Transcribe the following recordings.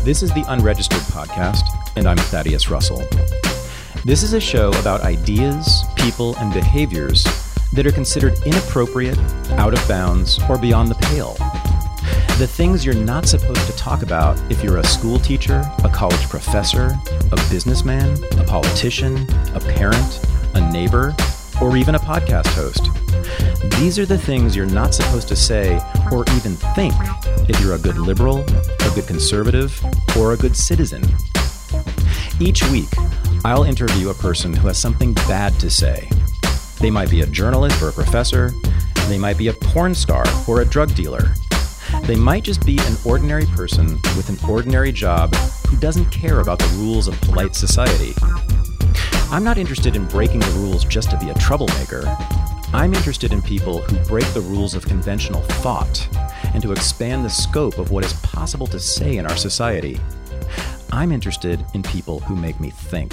This is the Unregistered Podcast, and I'm Thaddeus Russell. This is a show about ideas, people, and behaviors that are considered inappropriate, out of bounds, or beyond the pale. The things you're not supposed to talk about if you're a school teacher, a college professor, a businessman, a politician, a parent, a neighbor, or even a podcast host. These are the things you're not supposed to say or even think if you're a good liberal, a good conservative, or a good citizen. Each week, I'll interview a person who has something bad to say. They might be a journalist or a professor. They might be a porn star or a drug dealer. They might just be an ordinary person with an ordinary job who doesn't care about the rules of polite society. I'm not interested in breaking the rules just to be a troublemaker. I'm interested in people who break the rules of conventional thought and to expand the scope of what is possible to say in our society. I'm interested in people who make me think.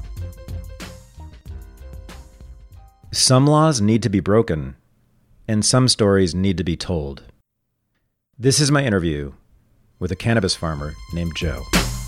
Some laws need to be broken, and some stories need to be told. This is my interview with a cannabis farmer named Joe.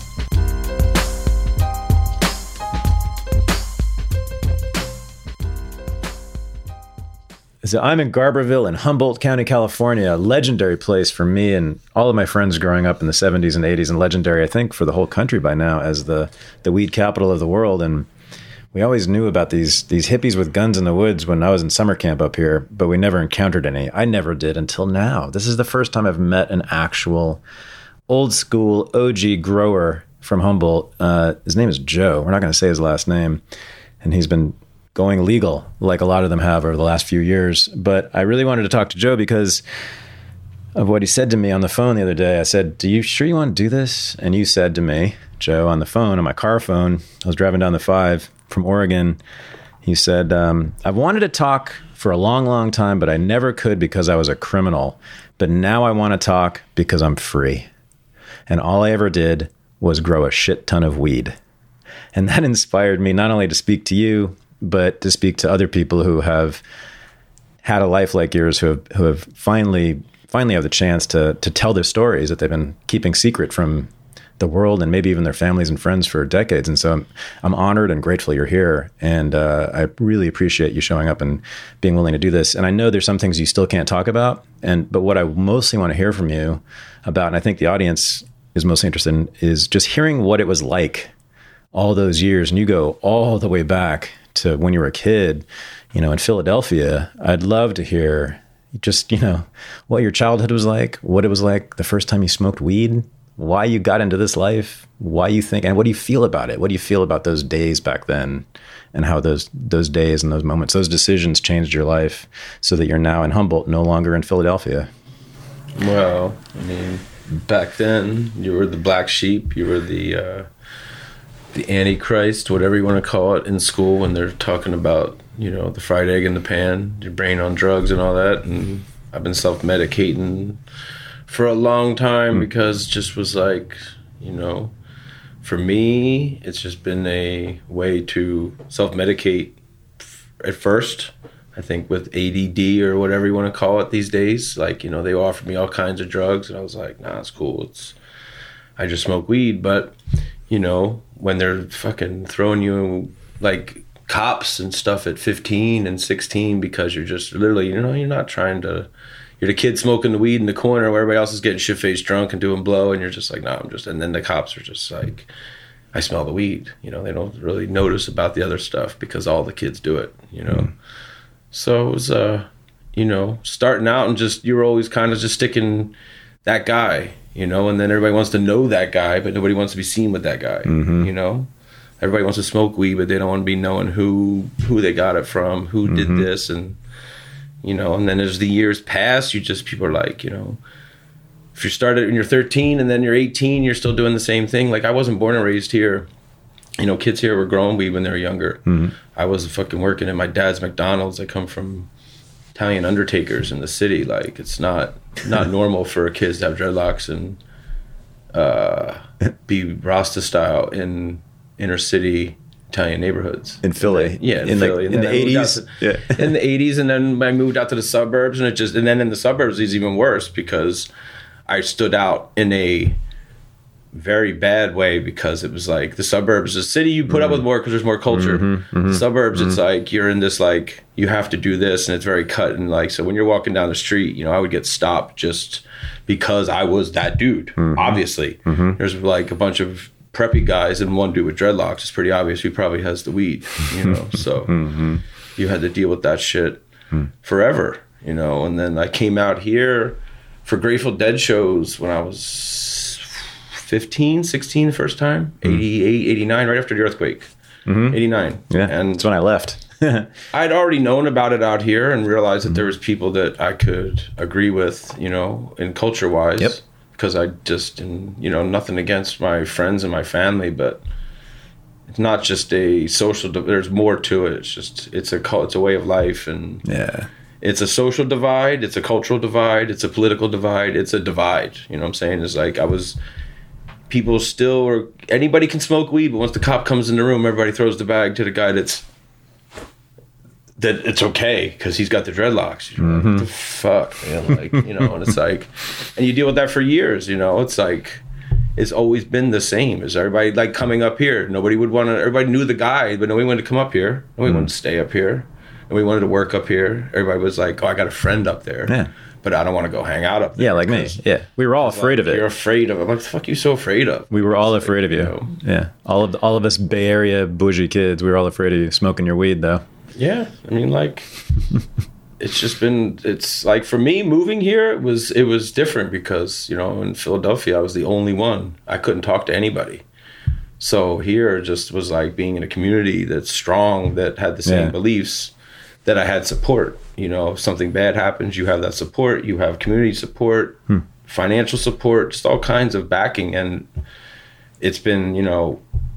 So I'm in Garberville in Humboldt County, California, a legendary place for me and all of my friends growing up in the 70s and 80s, and legendary, I think, for the whole country by now as the weed capital of the world. And we always knew about these hippies with guns in the woods when I was in summer camp up here, but we never encountered any. I never did until now. This is the first time I've met an actual old school OG grower from Humboldt. His name is Joe. We're not going to say his last name. And he's been going legal like a lot of them have over the last few years. But I really wanted to talk to Joe because of what he said to me on the phone the other day. I said, "Do you sure you want to do this?" And you said to me, Joe, on the phone, on my car phone, I was driving down the 5 from Oregon. He said, "I've wanted to talk for a long, long time, but I never could because I was a criminal. But now I want to talk because I'm free. And all I ever did was grow a shit ton of weed." And that inspired me not only to speak to you, but to speak to other people who have had a life like yours, who have finally have the chance to tell their stories that they've been keeping secret from the world and maybe even their families and friends for decades. And so I'm honored and grateful you're here. And I really appreciate you showing up and being willing to do this. And I know there's some things you still can't talk about. But what I mostly want to hear from you about, and I think the audience is mostly interested in, is just hearing what it was like all those years. And you go all the way back to when you were a kid, in Philadelphia. I'd love to hear just, what your childhood was like, what it was like the first time you smoked weed, why you got into this life, why you think, and what do you feel about it? What do you feel about those days back then and how those days and those moments, those decisions changed your life so that you're now in Humboldt, no longer in Philadelphia? Well, back then you were the black sheep, you were the Antichrist, whatever you want to call it, in school when they're talking about, the fried egg in the pan, your brain on drugs and all that. And I've been self-medicating for a long time because it just was like, for me, it's just been a way to self-medicate at first. I think with ADD or whatever you want to call it these days, like, they offered me all kinds of drugs and I was like, nah, it's cool. I just smoke weed. But when they're fucking throwing you like cops and stuff at 15 and 16 because you're just literally, you're not trying to, you're the kid smoking the weed in the corner where everybody else is getting shit-faced drunk and doing blow, and you're just like, no, and then the cops are just like, I smell the weed. They don't really notice about the other stuff because all the kids do it, So it was, starting out and just, you were always kind of just sticking that guy, and then everybody wants to know that guy, but nobody wants to be seen with that guy, Everybody wants to smoke weed, but they don't want to be knowing who they got it from, who did this, and, and then as the years pass, people are like, if you started when you're 13 and then you're 18, you're still doing the same thing. Like, I wasn't born and raised here. Kids here were growing weed when they were younger. I was fucking working at my dad's McDonald's. I come from Italian undertakers in the city. Like, it's not normal for kids to have dreadlocks and be Rasta style in inner city Italian neighborhoods in Philly. Yeah, in Philly. In the 80s. In the 80s, and then I moved out to the suburbs, and then in the suburbs it's even worse because I stood out in a very bad way, because it was like the suburbs, the city you put up with more because there's more culture. Suburbs, it's like you're in this, like, you have to do this, and it's very cut. And like, so when you're walking down the street, you know, I would get stopped just because I was that dude. Obviously, there's like a bunch of preppy guys and one dude with dreadlocks. It's pretty obvious he probably has the weed, you know. So you had to deal with that shit forever, you know. And then I came out here for Grateful Dead shows when I was 15, 16 the first time, 88, 89, right after the earthquake, 89. Yeah, and that's when I left. I'd already known about it out here and realized that there was people that I could agree with, you know, in culture-wise, because I just, you know, nothing against my friends and my family, but it's not just a social, there's more to it. It's just, it's a way of life, and it's a social divide, it's a cultural divide, it's a political divide, it's a divide, you know what I'm saying? It's like, people still, or anybody can smoke weed, but once the cop comes in the room, everybody throws the bag to the guy that it's okay because he's got the dreadlocks. You're like, what the fuck, man? Like, you know, and it's like, and you deal with that for years, you know. It's like, it's always been the same. Is everybody like coming up here? Nobody would want to, everybody knew the guy, but nobody wanted to come up here. Nobody wanted to stay up here. Nobody wanted to work up here. Everybody was like, oh, I got a friend up there. Yeah. But I don't want to go hang out up there. Yeah, like me. Yeah. We were all afraid of it. You're afraid of it. I'm like, the fuck are you so afraid of? We were all afraid of you. Know? Yeah. All of us Bay Area bougie kids, we were all afraid of you smoking your weed, though. Yeah. I mean, like, it's like, for me, moving here, it was different because, you know, in Philadelphia, I was the only one. I couldn't talk to anybody. So here it just was like being in a community that's strong, that had the same beliefs, that I had support. You know, if something bad happens, you have that support. You have community support, financial support, just all kinds of backing. And it's been, you know,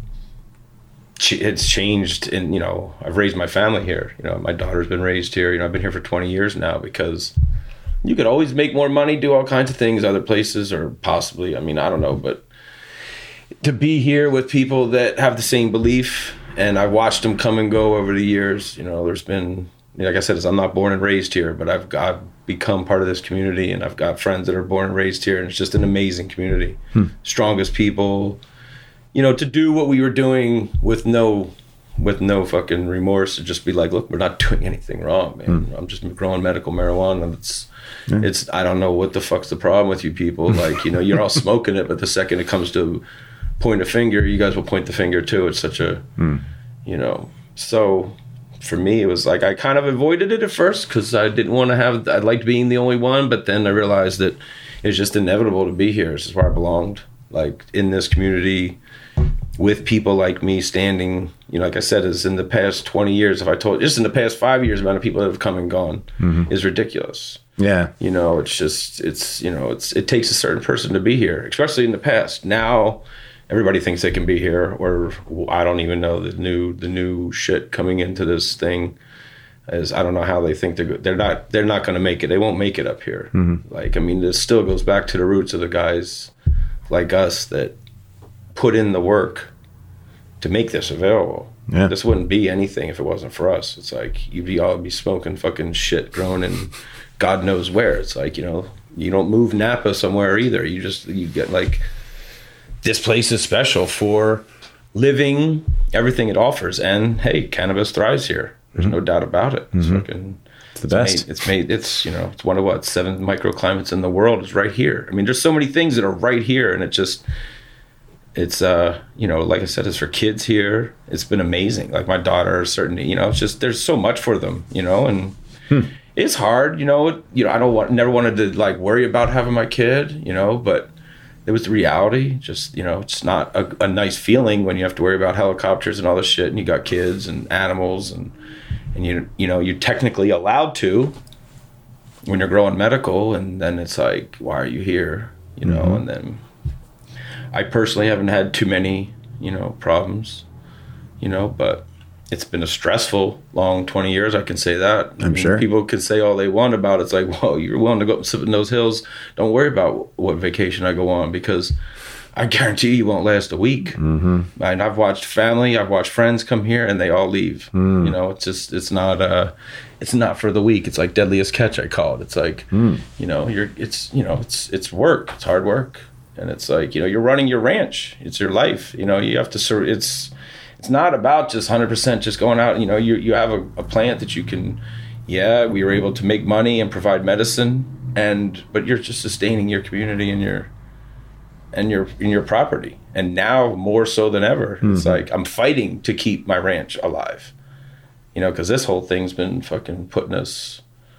it's changed. And, you know, I've raised my family here. You know, my daughter's been raised here. You know, I've been here for 20 years now, because you could always make more money, do all kinds of things other places, or possibly, I mean, I don't know. But to be here with people that have the same belief, and I've watched them come and go over the years. You know, there's been, like I said, I'm not born and raised here, but I've become part of this community, and I've got friends that are born and raised here, and it's just an amazing community. Strongest people, you know, to do what we were doing with no fucking remorse, to just be like, look, we're not doing anything wrong, man. I'm just growing medical marijuana. It's I don't know what the fuck's the problem with you people. Like, you know, you're all smoking it, but the second it comes to point a finger, you guys will point the finger too. It's such a, you know, so for me, it was like, I kind of avoided it at first because I didn't want to I liked being the only one, but then I realized that it's just inevitable to be here. This is where I belonged, like in this community with people like me standing, you know, like I said, is in the past 20 years, if I told, just in the past 5 years, the amount of people that have come and gone is ridiculous. Yeah. You know, it's just, you know, it takes a certain person to be here, especially in the past. Now, everybody thinks they can be here, or I don't even know the new shit coming into this thing. Is I don't know how they think they're not going to make it. They won't make it up here. Like, I mean, this still goes back to the roots of the guys like us that put in the work to make this available. Yeah. This wouldn't be anything if it wasn't for us. It's like you'd all be smoking fucking shit grown in God knows where. It's like, you know, you don't move Napa somewhere either. You get like, this place is special for living everything it offers. And hey, cannabis thrives here. There's no doubt about it. It's fucking, it's the best. It's, you know, it's one of 7 microclimates in the world is right here. I mean, there's so many things that are right here, and it's you know, like I said, it's for kids here. It's been amazing. Like my daughter, certainly, you know, it's just, there's so much for them, you know, and it's hard, you know, never wanted to like worry about having my kid, you know, but it was the reality. Just, you know, it's not a nice feeling when you have to worry about helicopters and all this shit, and you got kids and animals, and you know, you're technically allowed to when you're growing medical, and then it's like, why are you here? You know, and then I personally haven't had too many, you know, problems, you know, but it's been a stressful long 20 years. I can say that. I'm sure. People can say all they want about it. It's like, whoa, you're willing to go sit in those hills. Don't worry about what vacation I go on, because I guarantee you won't last a week. And I've watched friends come here and they all leave. You know, it's not for the weak. It's like Deadliest Catch, I call it. It's like, you know, it's work. It's hard work. And it's like, you know, you're running your ranch. It's your life. You know, you have to it's not about just 100% just going out. You know, you have a plant that you can, we were able to make money and provide medicine, but you're just sustaining your community and your property. And now more so than ever, it's like I'm fighting to keep my ranch alive. You know, because this whole thing's been fucking putting us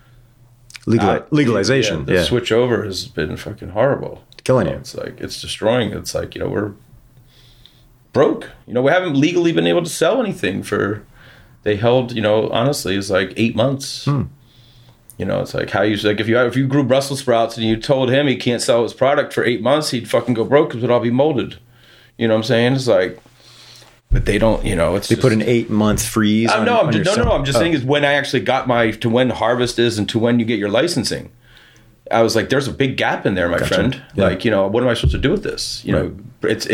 legalization. The switch over has been fucking horrible. Killing you. It's like, it's destroying. It's like, you know, we're broke. You know, we haven't legally been able to sell anything they held, you know, honestly, it's like 8 months. You know, it's like if you grew Brussels sprouts and you told him he can't sell his product for 8 months, he'd fucking go broke because it would all be molded. You know what I'm saying? It's like, but they don't, you know, they put an 8-month freeze. I'm just saying is when I actually got to when harvest is and to when you get your licensing. I was like, there's a big gap in there, my friend. Yeah. Like, you know, what am I supposed to do with this? You know, it's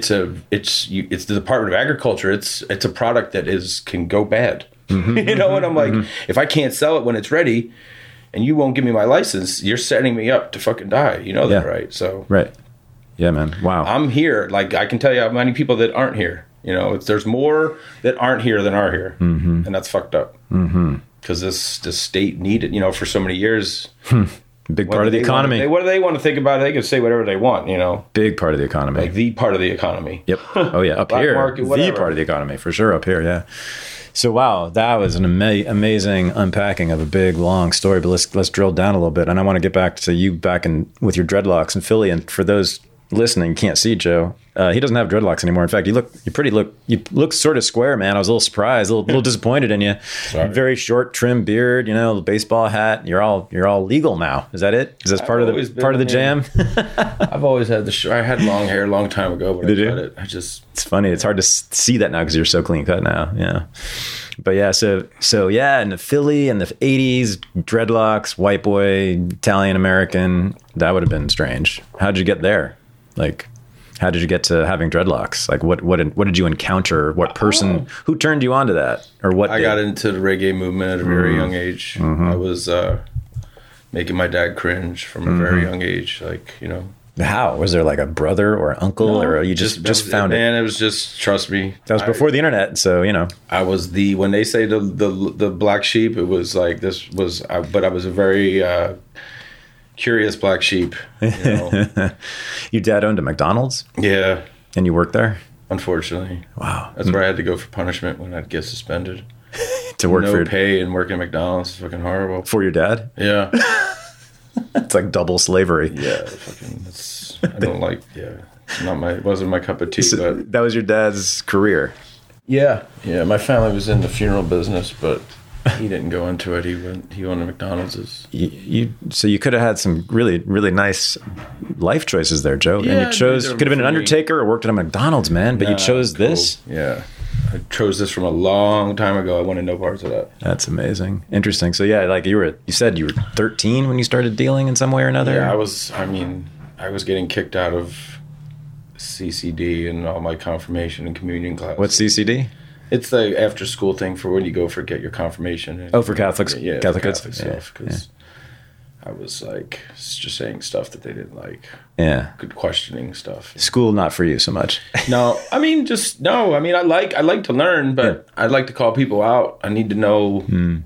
the Department of Agriculture. It's a product that can go bad. You know, and I'm like, if I can't sell it when it's ready, and you won't give me my license, you're setting me up to fucking die. You know that, right? So, right. Yeah, man. Wow. I'm here. Like, I can tell you how many people that aren't here. You know, there's more that aren't here than are here, and that's fucked up. Because this state needed, you know, for so many years. Big part of the economy. What do they want to think about it? They can say whatever they want, you know. Big part of the economy. Like the part of the economy. Yep. Oh yeah, up here. Market, the part of the economy for sure. Up here, yeah. So wow, that was an amazing unpacking of a big long story. But let's drill down a little bit, and I want to get back to you back with your dreadlocks in Philly. And for those listening, can't see Joe. He doesn't have dreadlocks anymore. In fact, you look sort of square, man. I was a little surprised, a little disappointed in you. Sorry. Very short, trim beard, you know, baseball hat. You're all legal now. Is that it? Is that part of the jam? I've always had I had long hair a long time ago, but I cut it. It's funny. It's hard to see that now because you're so clean cut now. Yeah. But yeah, so yeah, in the Philly in the 80s, dreadlocks, white boy, Italian American, that would have been strange. How'd you get there? Like, how did you get to having dreadlocks? Like, what did you encounter? What person, who turned you on to that? Or what? I got into the reggae movement at a very young age. I was making my dad cringe from a very young age. Like, you know. How? Was there like a brother or an uncle, or you just found it? Man, it was just, trust me. That was before the internet, so, you know. I was when they say the black sheep, it was like but I was a very curious black sheep. You know? Your dad owned a McDonald's? Yeah. And you worked there? Unfortunately. Wow. That's where I had to go for punishment when I'd get suspended. To work no pay and work at McDonald's is fucking horrible. For your dad? Yeah. It's like double slavery. Yeah, I don't like. Yeah, it wasn't my cup of tea. So but that was your dad's career. Yeah. My family was in the funeral business, but he didn't go into it. He owned McDonald's. So you could have had some really, really nice life choices there, Joe. Yeah, and you could have been an undertaker or worked at a McDonald's, man. But you chose this. Yeah. I chose this from a long time ago. I wanted no parts of that. That's amazing. Interesting. So yeah, like you said you were 13 when you started dealing in some way or another? Yeah, I was getting kicked out of CCD and all my confirmation and communion classes. What's CCD? It's the after school thing for when you go get your confirmation. For Catholics? Yeah, Catholic stuff. Because I was like just saying stuff that they didn't like. Yeah. Good questioning stuff. School not for you so much. No. I like to learn, but I'd like to call people out. I need to know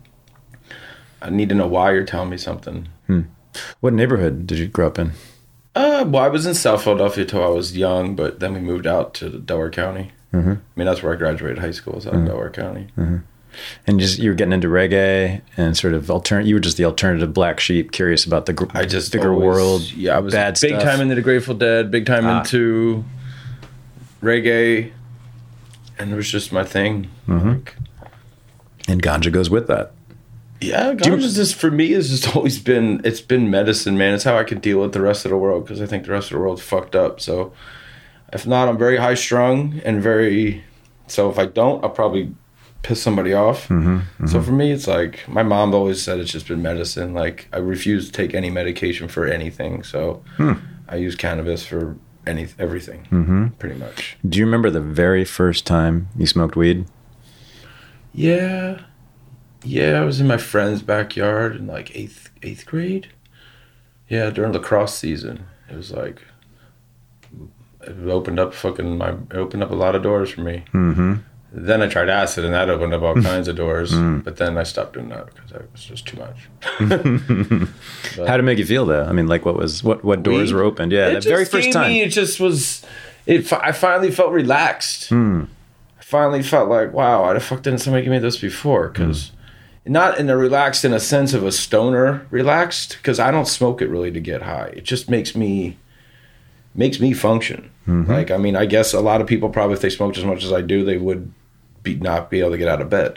why you're telling me something. What neighborhood did you grow up in? Well, I was in South Philadelphia till I was young, but then we moved out to Delaware County. I mean, that's where I graduated high school, was out in Delaware County. And you were getting into reggae and sort of you were just the alternative black sheep, curious about the bigger world. Yeah, I was big time into the Grateful Dead, big time into reggae, and it was just my thing. And ganja goes with that. Yeah, ganja for me has just always been, it's been medicine, man. It's how I can deal with the rest of the world, because I think the rest of the world's fucked up. So if not, I'm very high strung and so if I don't, I'll probably piss somebody off. So for me, it's like, my mom always said it's just been medicine. Like, I refuse to take any medication for anything. So I use cannabis for everything, pretty much. Do you remember the very first time you smoked weed? Yeah, I was in my friend's backyard in like 8th grade. Yeah, during lacrosse season. It was like it opened up a lot of doors for me. Mm-hmm. Then I tried acid, and that opened up all kinds of doors. But then I stopped doing that because it was just too much. How did it make you feel though? I mean, like what doors were opened? Yeah, that very first time. It just was. I finally felt relaxed. I finally felt like, wow, why the fuck didn't somebody give me this before? Because not in a relaxed in a sense of a stoner relaxed, because I don't smoke it really to get high. It just makes me function. Like, I mean, I guess a lot of people probably, if they smoked as much as I do, they would not be able to get out of bed.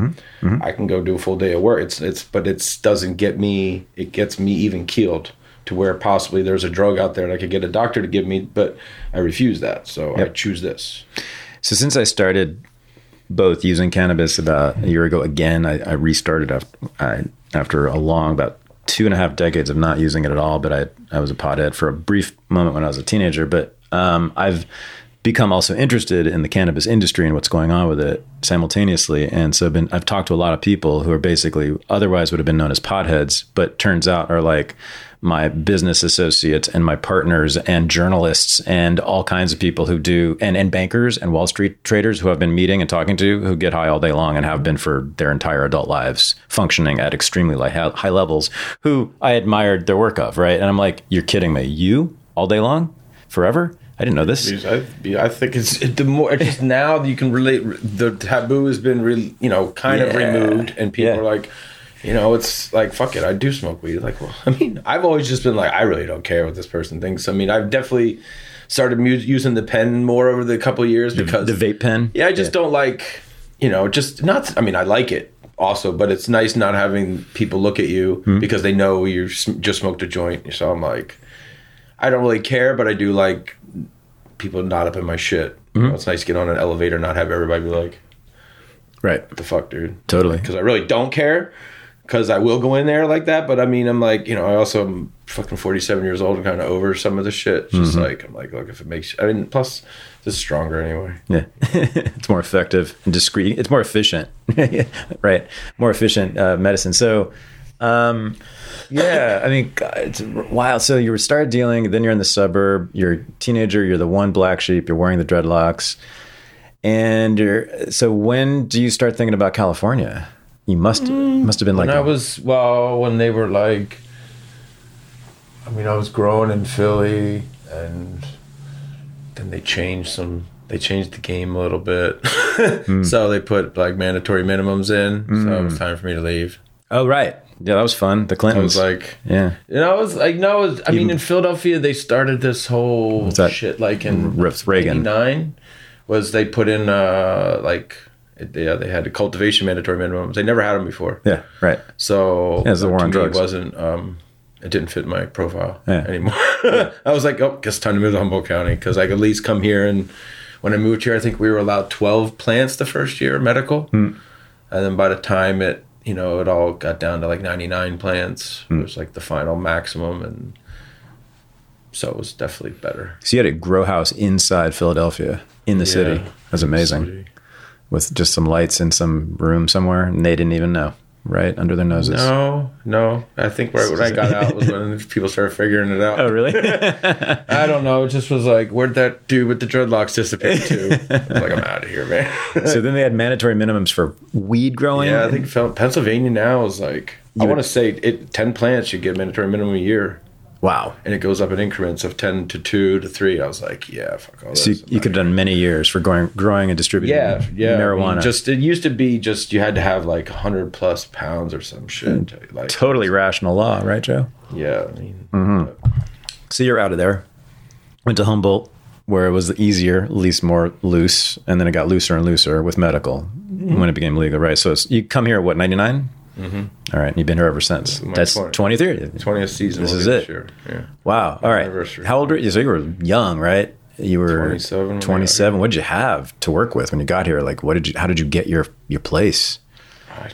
I can go do a full day of work. But it doesn't get me. It gets me even keeled to where possibly there's a drug out there that I could get a doctor to give me, but I refuse that. So I choose this. So since I started both using cannabis about a year ago, again, I restarted after a long, about 2.5 decades of not using it at all. But I was a pothead for a brief moment when I was a teenager. But I've become also interested in the cannabis industry and what's going on with it simultaneously. And so I've talked to a lot of people who are basically otherwise would have been known as potheads, but turns out are like my business associates and my partners and journalists and all kinds of people who do, and bankers and Wall Street traders who I've been meeting and talking to, who get high all day long and have been for their entire adult lives, functioning at extremely high levels, who I admired their work of, right? And I'm like, you're kidding me. You all day long? Forever? I didn't know this. I think the more just now you can relate. The taboo has been kind of removed, and people are like, it's like, fuck it, I do smoke weed. Like, well, I mean, I've always just been like, I really don't care what this person thinks. I mean, I've definitely started using the pen more over the couple of years because the vape pen. Yeah, I just don't like, just not. I mean, I like it also, but it's nice not having people look at you because they know you just smoked a joint. So I'm like, I don't really care, but I do like people not up in my shit. It's nice to get on an elevator and not have everybody be like, right, what the fuck, dude? Totally. Because I really don't care, because I will go in there like that. But I mean, I'm like, I also am fucking 47 years old and kind of over some of the shit. Just like, I'm like, look, if it makes, I mean, plus this is stronger anyway. Yeah. It's more effective and discreet. It's more efficient. Right. More efficient medicine. So, yeah, I mean, God, it's wild. So you started dealing, then you're in the suburb, you're a teenager, you're the one black sheep, you're wearing the dreadlocks. And so when do you start thinking about California? You must have been like, when they were like, I mean, I was growing in Philly, and then they changed the game a little bit. So they put like mandatory minimums in. So it was time for me to leave. Oh, right. Yeah, that was fun. The Clintons. I was like, yeah. And I was like, no, I mean, in Philadelphia, they started this whole shit like in Reagan. 89 was they put in they had the cultivation mandatory minimums. They never had them before. Yeah, right. So the war on drugs. It wasn't, it didn't fit my profile anymore. I was like, oh, guess time to move to Humboldt County, because I could at least come here. And when I moved here, I think we were allowed 12 plants the first year, medical. And then by the time it all got down to like 99 plants. It was like the final maximum, and so it was definitely better. So you had a grow house inside Philadelphia, in the city. That's amazing. With just some lights in some room somewhere, and they didn't even know, right? Under their noses. No. I think right when I got out was when people started figuring it out. Oh, really? I don't know. It just was like, where'd that dude with the dreadlocks disappear to? I was like, I'm out of here, man. So then they had mandatory minimums for weed growing? Yeah, I think Pennsylvania now is like, I want to say 10 plants you get mandatory minimum a year. Wow. And it goes up in increments of 10 to 2 to 3. I was like, yeah, fuck all this. So you could have done many years for growing and distributing marijuana. I mean, it used to be just you had to have like 100 plus pounds or some shit. Like, totally rational law, right, Joe? Yeah. I mean, so you're out of there. Went to Humboldt, where it was easier, at least more loose. And then it got looser and looser with medical when it became legal, right? So you come here, what, 99? All right, and you've been here ever since. That's 23. 20th season. This is it. Year. Yeah. Wow. All right. How old were you? So you were young, right? You were 27. 27. What did you have to work with when you got here? Like, how did you get your place? I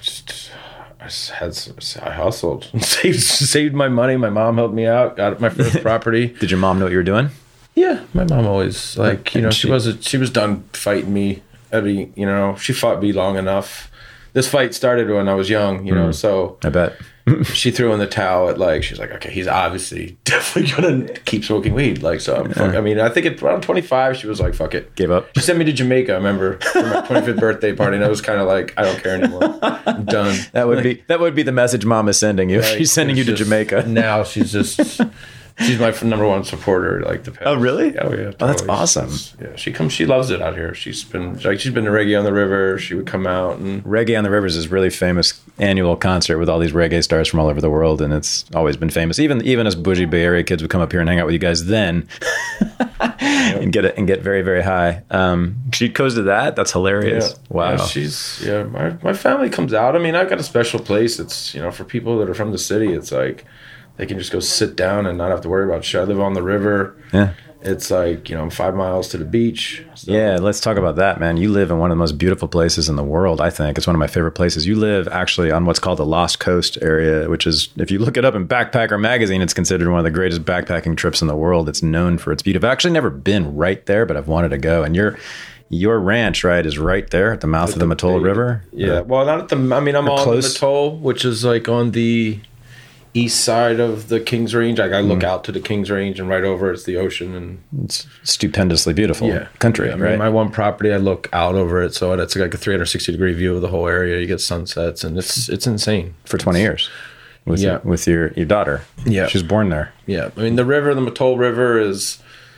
hustled, saved my money. My mom helped me out. Got my first property. Did your mom know what you were doing? Yeah, my mom always she was done fighting me. She fought me long enough this fight started when I was young, you know, so I bet. she threw in the towel at like, she's like, okay, he's obviously definitely going to keep smoking weed. Like, so I mean, I think at around 25, she was like, fuck it. Gave up. She sent me to Jamaica, I remember, for my 25th birthday party. And I was kind of like, I don't care anymore. I'm done. That would be the message mom is sending you. Like, She's sending you to Jamaica. Now she's my number one supporter, like the past. Oh, really? Oh, yeah. Totally. Oh, that's awesome. She loves it out here. She's been to Reggae on the River. She would come out and Reggae on the River is this really famous annual concert with all these reggae stars from all over the world, and it's always been famous. Even as bougie Bay Area kids would come up here and hang out with you guys then, and get very, very high. She goes to that. That's hilarious. Wow. Yeah, my family comes out. I mean, I've got a special place. It's, you know, for people that are from the city. It's like they can just go sit down and not have to worry about shit. I live on the river. Yeah. It's like, you know, I'm 5 miles to the beach. So. Yeah, let's talk about that, man. You live in one of the most beautiful places in the world, I think. It's one of my favorite places. You live actually on what's called the Lost Coast area, which is, if you look it up in Backpacker magazine, it's considered one of the greatest backpacking trips in the world. It's known for its beauty. I've actually never been right there, but I've wanted to go. And your ranch, right, is right there at the mouth of the Matola River? Yeah, well, not at the, I mean, I'm on the Matola, which is like on the east side of the Kings Range. Like I look out to the Kings Range, and right over it's the ocean, and it's stupendously beautiful country. Yeah, I mean, right? my one property, I look out over it, so it's like a 360-degree view of the whole area. You get sunsets, and it's insane. For 20 years, with your daughter. Yeah, she was born there. Yeah, I mean the Matola River is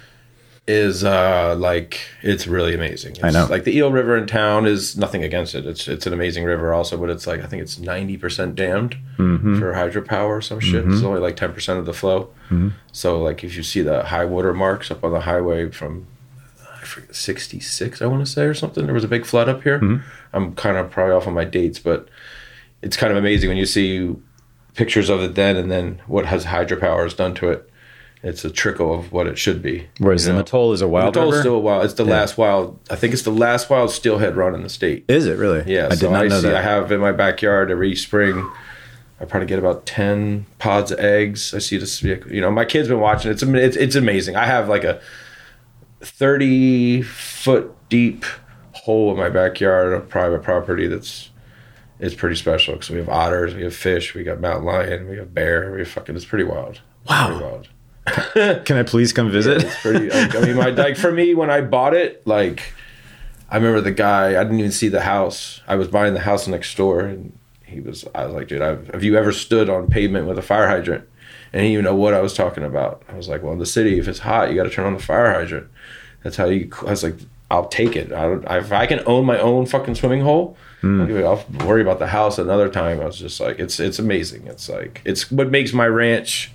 like, it's really amazing. I know. Like the Eel River in town is nothing against it. It's an amazing river also, but it's like, I think it's 90% dammed for hydropower or some shit. It's only like 10% of the flow. So like if you see the high water marks up on the highway from, I forget, 66, I want to say, or something. There was a big flood up here. I'm kind of probably off on my dates, but it's kind of amazing when you see pictures of it then, and then what hydropower has done to it. It's a trickle of what it should be. Whereas the Matola is a wild river? The Matola is still a wild. It's the last wild. I think it's the last wild steelhead run in the state. Is it really? Yeah. I did not know that. I have in my backyard every spring. I probably get about 10 pods of eggs. I see this. You know, my kid's been watching. It's amazing. I have like a 30-foot deep hole in my backyard of private property it's pretty special because we have otters, we have fish, we got mountain lion, we have bear, it's pretty wild. Wow. Pretty wild. Can I please come visit? Yeah, it's pretty. I mean, for me, when I bought it, like, I remember the guy. I didn't even see the house. I was buying the house next door, and I was like, dude, have you ever stood on pavement with a fire hydrant? And he didn't even know what I was talking about. I was like, well, in the city, if it's hot, you got to turn on the fire hydrant. That's how you. I was like, I'll take it. If I can own my own fucking swimming hole, I'll worry about the house another time. I was just like, it's amazing. It's like, it's what makes my ranch.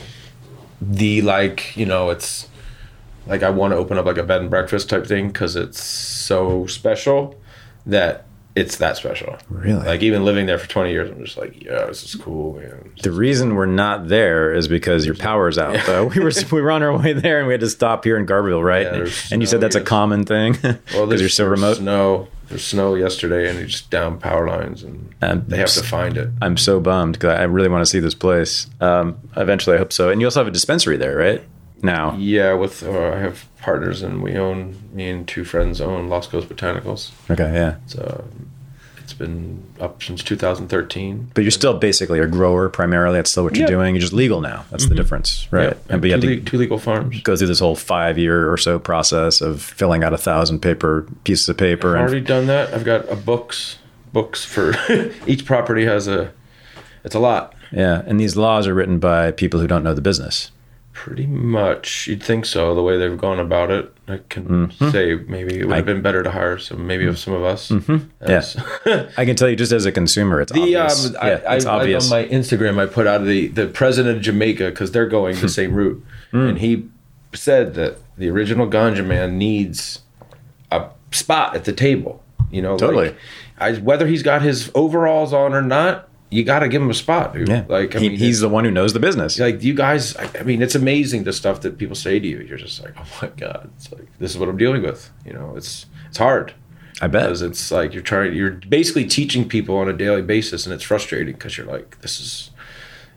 Like, you know, it's like I want to open up like a bed and breakfast type thing because it's so special that it's that special. Really? Like even living there for 20 years, I'm just like, yeah, this is cool, man. The reason we're not there is because your power's out, though. We were on our way there and we had to stop here in Garberville, right? Yeah, and you said that's a common thing because you're so remote. There's snow yesterday, and it's just down power lines, and they have to find it. I'm so bummed because I really want to see this place. Eventually, I hope so. And you also have a dispensary there, right? Now. Yeah, with I have partners, and me and two friends own Lost Coast Botanicals. Okay, yeah. It's been up since 2013. But you're still basically a grower primarily. That's still what you're doing. You're just legal now. That's the difference, right? Yep. And you have two legal farms. Go through this whole 5-year or so process of filling out 1,000 pieces of paper. I've already done that. I've got books for each property it's a lot. Yeah, and these laws are written by people who don't know the business. Pretty much. You'd think so, the way they've gone about it. I can say maybe it would have been better to hire some of us. Yes. I can tell you just as a consumer, it's obvious. It's obvious. On my Instagram, I put out the president of Jamaica because they're going the same route. And he said that the original ganja man needs a spot at the table. You know, totally. Like, whether he's got his overalls on or not, you got to give him a spot, dude. Yeah. Like, he's the one who knows the business. Like, you guys, I mean, it's amazing the stuff that people say to you. You're just like, oh my God, it's like, this is what I'm dealing with. You know, it's hard. I bet. Because it's like you're basically teaching people on a daily basis, and it's frustrating because you're like, this is,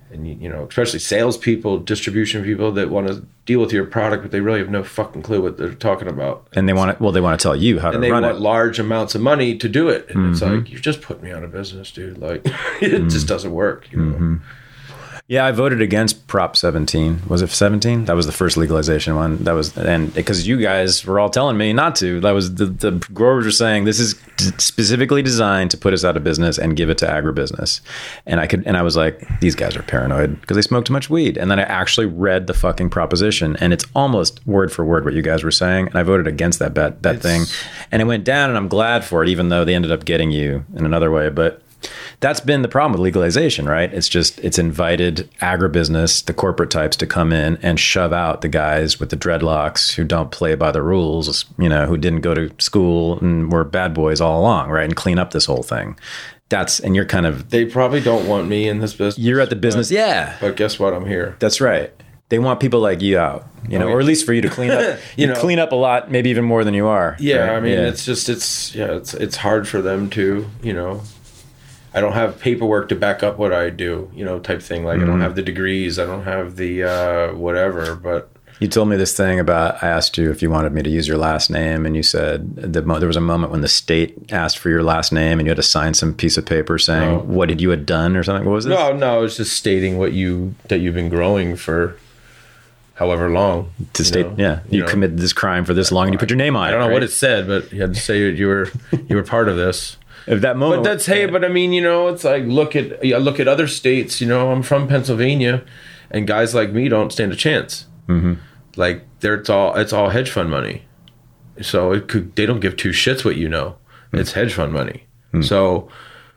And you know, especially salespeople, distribution people that want to deal with your product, but they really have no fucking clue what they're talking about. And they want to, well, they want to tell you how to run it. And they want large amounts of money to do it. And it's like, you just put me out of business, dude. Like, it just doesn't work, you know? Yeah, I voted against Prop 17. Was it 17? That was the first legalization one. That was, and because you guys were all telling me not to. That was the growers were saying this is specifically designed to put us out of business and give it to agribusiness. And I was like, these guys are paranoid because they smoke too much weed. And then I actually read the fucking proposition, and it's almost word for word what you guys were saying. And I voted against that thing, and it went down. And I'm glad for it, even though they ended up getting you in another way. But that's been the problem with legalization, right? It's invited agribusiness, the corporate types, to come in and shove out the guys with the dreadlocks who don't play by the rules, you know, who didn't go to school and were bad boys all along, right? And clean up this whole thing. And you're kind of... They probably don't want me in this business. You're at the business, yeah. But guess what? I'm here. That's right. They want people like you out, you know, or at least for you to clean up, clean up a lot, maybe even more than you are. Yeah, right? I mean, it's hard for them to, you know... I don't have paperwork to back up what I do, you know, type thing. Like I don't have the degrees, I don't have the whatever. But you told me this thing about, I asked you if you wanted me to use your last name, and you said there was a moment when the state asked for your last name, and you had to sign some piece of paper saying what did you had done or something. What was this? No, it's just stating that you've been growing for however long. To state, you committed this crime for this long, and you put your name on it. I don't know what it said, but you had to say you were part of this. Of that moment, but I mean, you know, it's like look at other states. You know, I'm from Pennsylvania, and guys like me don't stand a chance. Like it's all hedge fund money, so they don't give two shits what you know. It's hedge fund money. So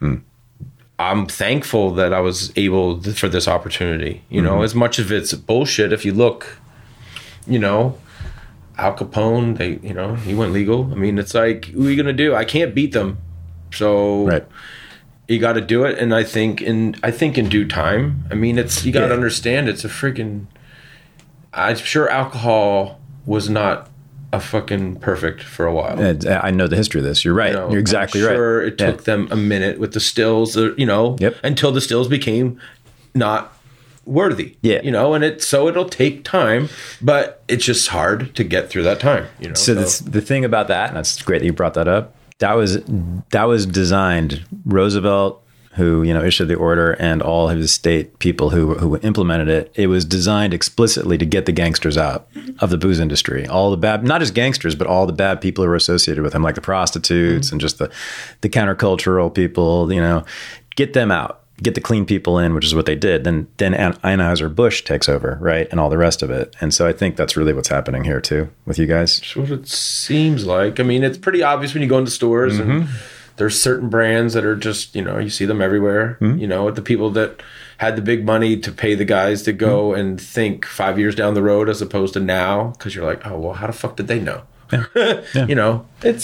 I'm thankful that I was able for this opportunity. You know, as much as it's bullshit. If you look, you know, Al Capone, he went legal. I mean, it's like, what are you gonna do? I can't beat them. So you got to do it, and I think in due time. I mean, you got to understand it's a freaking. I'm sure alcohol was not a fucking perfect for a while. I know the history of this. You're right. You're exactly right. Sure, it took them a minute with the stills, until the stills became not worthy. Yeah, and it'll take time, but it's just hard to get through that time. So the thing about that, and that's great that you brought that up. That was designed. Roosevelt, who issued the order, and all of his state people who implemented it. It was designed explicitly to get the gangsters out of the booze industry. All the bad, not just gangsters, but all the bad people who were associated with him, like the prostitutes and just the countercultural people. Get them out. Get the clean people in, which is what they did. Then Anheuser-Busch takes over, right? And all the rest of it. And so I think that's really what's happening here too with you guys. That's what it seems like. I mean, it's pretty obvious when you go into stores and there's certain brands that are just, you see them everywhere, with the people that had the big money to pay the guys to go and think 5 years down the road as opposed to now. Cause you're like, oh, well, how the fuck did they know? Yeah.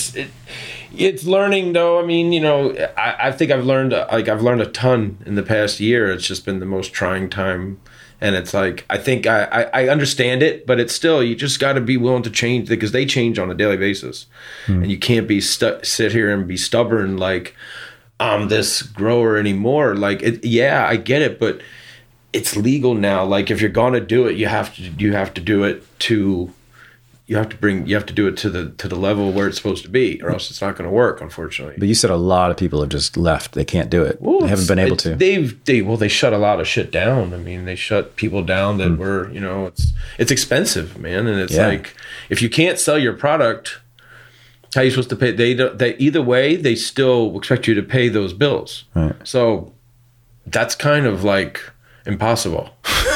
It's learning though. I mean, I think I've learned a ton in the past year. It's just been the most trying time. And it's like, I think I understand it, but it's still, you just got to be willing to change because they change on a daily basis. And you can't be sit here and be stubborn like I'm this grower anymore. Like, I get it, but it's legal now. Like if you're going to do it, you have to do it to... You have to do it to the level where it's supposed to be, or else it's not going to work, unfortunately. But you said a lot of people have just left; they can't do it. Well, they haven't been able to. They shut a lot of shit down. I mean, they shut people down that were, it's expensive, man, and it's like if you can't sell your product, how are you supposed to pay? They either way, they still expect you to pay those bills. Right. So that's kind of like impossible.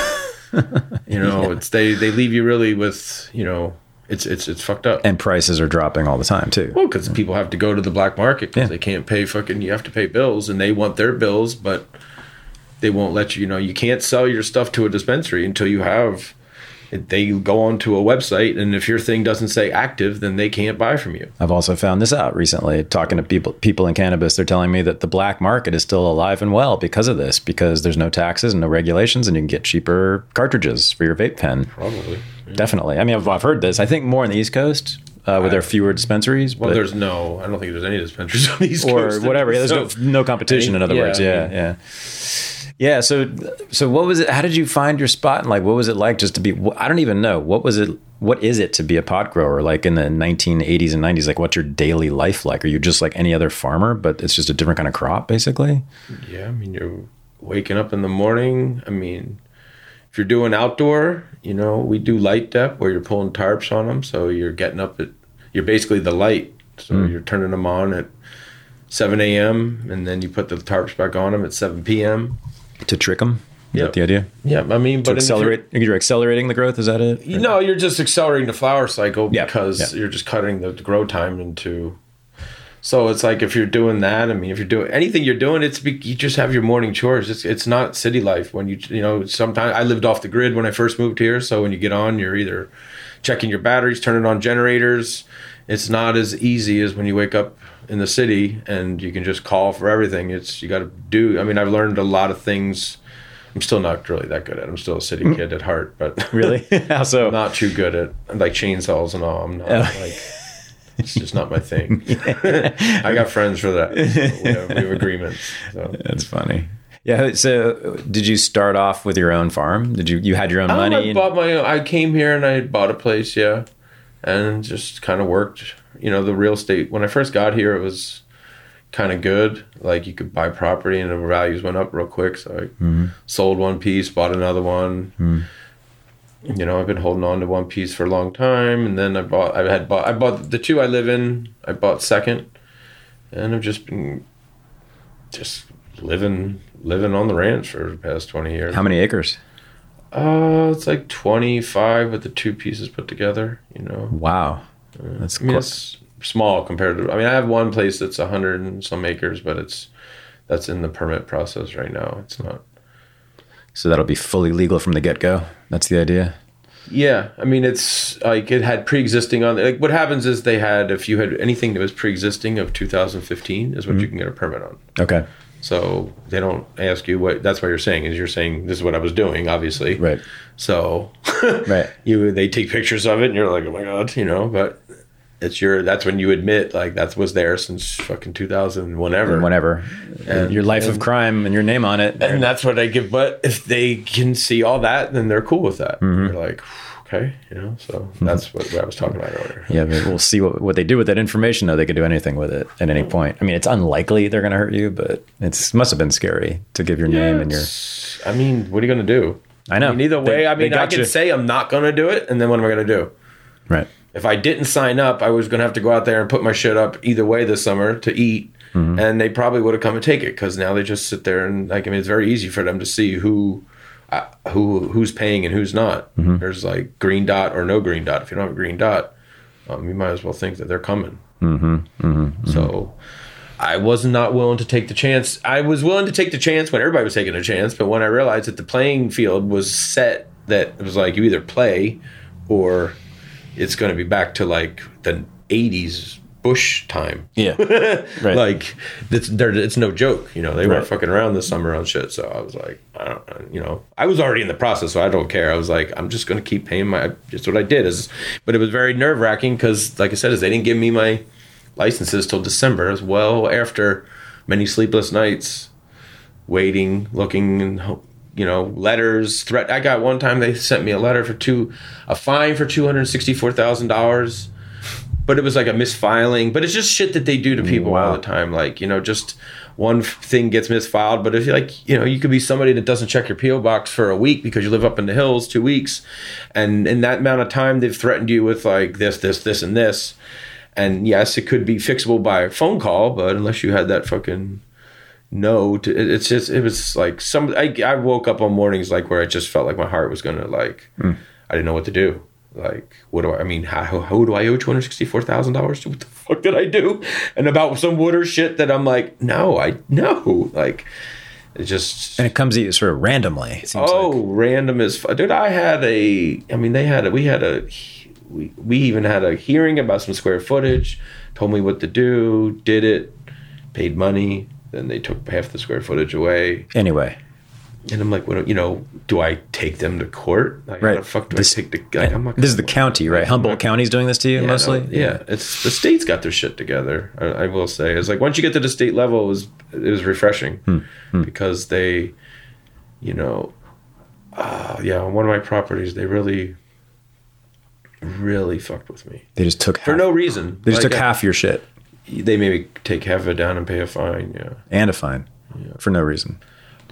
It's they leave you really with It's fucked up. And prices are dropping all the time, too. Well, because people have to go to the black market because they can't pay you have to pay bills, and they want their bills, but they won't let you, you can't sell your stuff to a dispensary until you have, they go onto a website, and if your thing doesn't say active, then they can't buy from you. I've also found this out recently, talking to people in cannabis. They're telling me that the black market is still alive and well because of this, because there's no taxes and no regulations, and you can get cheaper cartridges for your vape pen. Probably. Yeah. Definitely. I mean, I've heard this. I think more on the East Coast, where there are fewer dispensaries. Well, I don't think there's any dispensaries on the East Coast. Or whatever. There's no competition, in other words. Yeah. Yeah. So what was it? How did you find your spot? And like, what was it like just to be, I don't even know. What is it to be a pot grower? Like in the 1980s and 90s, like what's your daily life like? Are you just like any other farmer, but it's just a different kind of crop basically? Yeah. I mean, you're waking up in the morning. I mean, if you're doing outdoor, we do light dep where you're pulling tarps on them. So you're getting up you're basically the light. So you're turning them on at 7 a.m. and then you put the tarps back on them at 7 p.m. To trick them? Is that the idea? Yeah, I mean, but you're accelerating the growth. Is that it? No, you're just accelerating the flower cycle because you're just cutting the grow time into. So it's like if you're doing that, I mean, if you're doing anything you're doing, you just have your morning chores. It's not city life when sometimes I lived off the grid when I first moved here. So when you get on, you're either checking your batteries, turning on generators. It's not as easy as when you wake up in the city and you can just call for everything. You got to do. I mean, I've learned a lot of things. I'm still not really that good at it. I'm still a city kid at heart, but really, how so? I'm not too good at like chainsaws and all. I'm not like it's just not my thing. I got friends for that. So we have agreements. So. That's funny. Yeah. So, did you start off with your own farm? You had your own money? I came here and I bought a place. Yeah, and just kind of worked. The real estate. When I first got here, it was kind of good. Like you could buy property and the values went up real quick. So I sold one piece, bought another one. I've been holding on to one piece for a long time. And then I bought the two I live in. I bought second, and I've just been living on the ranch for the past 20 years. How many acres? It's like 25 with the two pieces put together, Wow. That's it's small compared to, I have one place that's 100 and some acres, but that's in the permit process right now. It's not. So that'll be fully legal from the get-go. That's the idea. Yeah. It's like it had pre-existing on like what happens is if you had anything that was pre-existing of 2015 is what you can get a permit on. Okay. So they don't ask you that's what you're saying this is what I was doing, obviously. Right. So right. They take pictures of it and you're like, oh my God, but that's when you admit like that was there since fucking 2000 whenever. And your life of crime and your name on it. And that's what I give. But if they can see all that, then they're cool with that. They're like, okay, so that's what I was talking about earlier. Yeah, but we'll see what they do with that information, though. They could do anything with it at any point. It's unlikely they're going to hurt you, but it must have been scary to give your name and your... what are you going to do? I know. Either way, I can say I'm not going to do it, and then what am I going to do? Right. If I didn't sign up, I was going to have to go out there and put my shit up either way this summer to eat, and they probably would have come and take it because now they just sit there and it's very easy for them to see who's paying and who's not. There's like green dot or no green dot. If you don't have a green dot, you might as well think that they're coming. So I was not willing to take the chance. I was willing to take the chance when everybody was taking a chance, but when I realized that the playing field was set, that it was like you either play or it's going to be back to like the 80s Bush time. Yeah. Right. Like it's no joke. They weren't fucking around this summer on shit. So I was like, I was already in the process, so I don't care. I was like, I'm just going to keep paying just what I did but it was very nerve wracking because like I said, they didn't give me my licenses till December as well, after many sleepless nights waiting, looking and letters, threat. I got one time they sent me a letter a fine for $264,000, but it was like a misfiling. But it's just shit that they do to people all the time. Like, just one thing gets misfiled. But if you could be somebody that doesn't check your PO box for a week because you live up in the hills, 2 weeks, and in that amount of time they've threatened you with like this, and this. And yes, it could be fixable by a phone call, but unless you had that fucking it was like I woke up on mornings like where I just felt like my heart was gonna like I didn't know what to do. Like, what do who do I owe $264,000 to? What the fuck did I do? And about some water shit that I'm like, no, like it just, and it comes to you sort of randomly. Random as fuck. Dude, we even had a hearing about some square footage, told me what to do, did it, paid money. Then they took half the square footage away. Anyway. And I'm like, do I take them to court? Like, right. How the fuck do I take the... I'm not this is the county, right? Humboldt County's doing this to you mostly? It's the state's got their shit together, I will say. It's like once you get to the state level, it was refreshing because they you know, yeah, on one of my properties, they really fucked with me. They just took for no reason. They just took half your shit. They maybe take half of it down and pay a fine. Yeah, and a fine for no reason.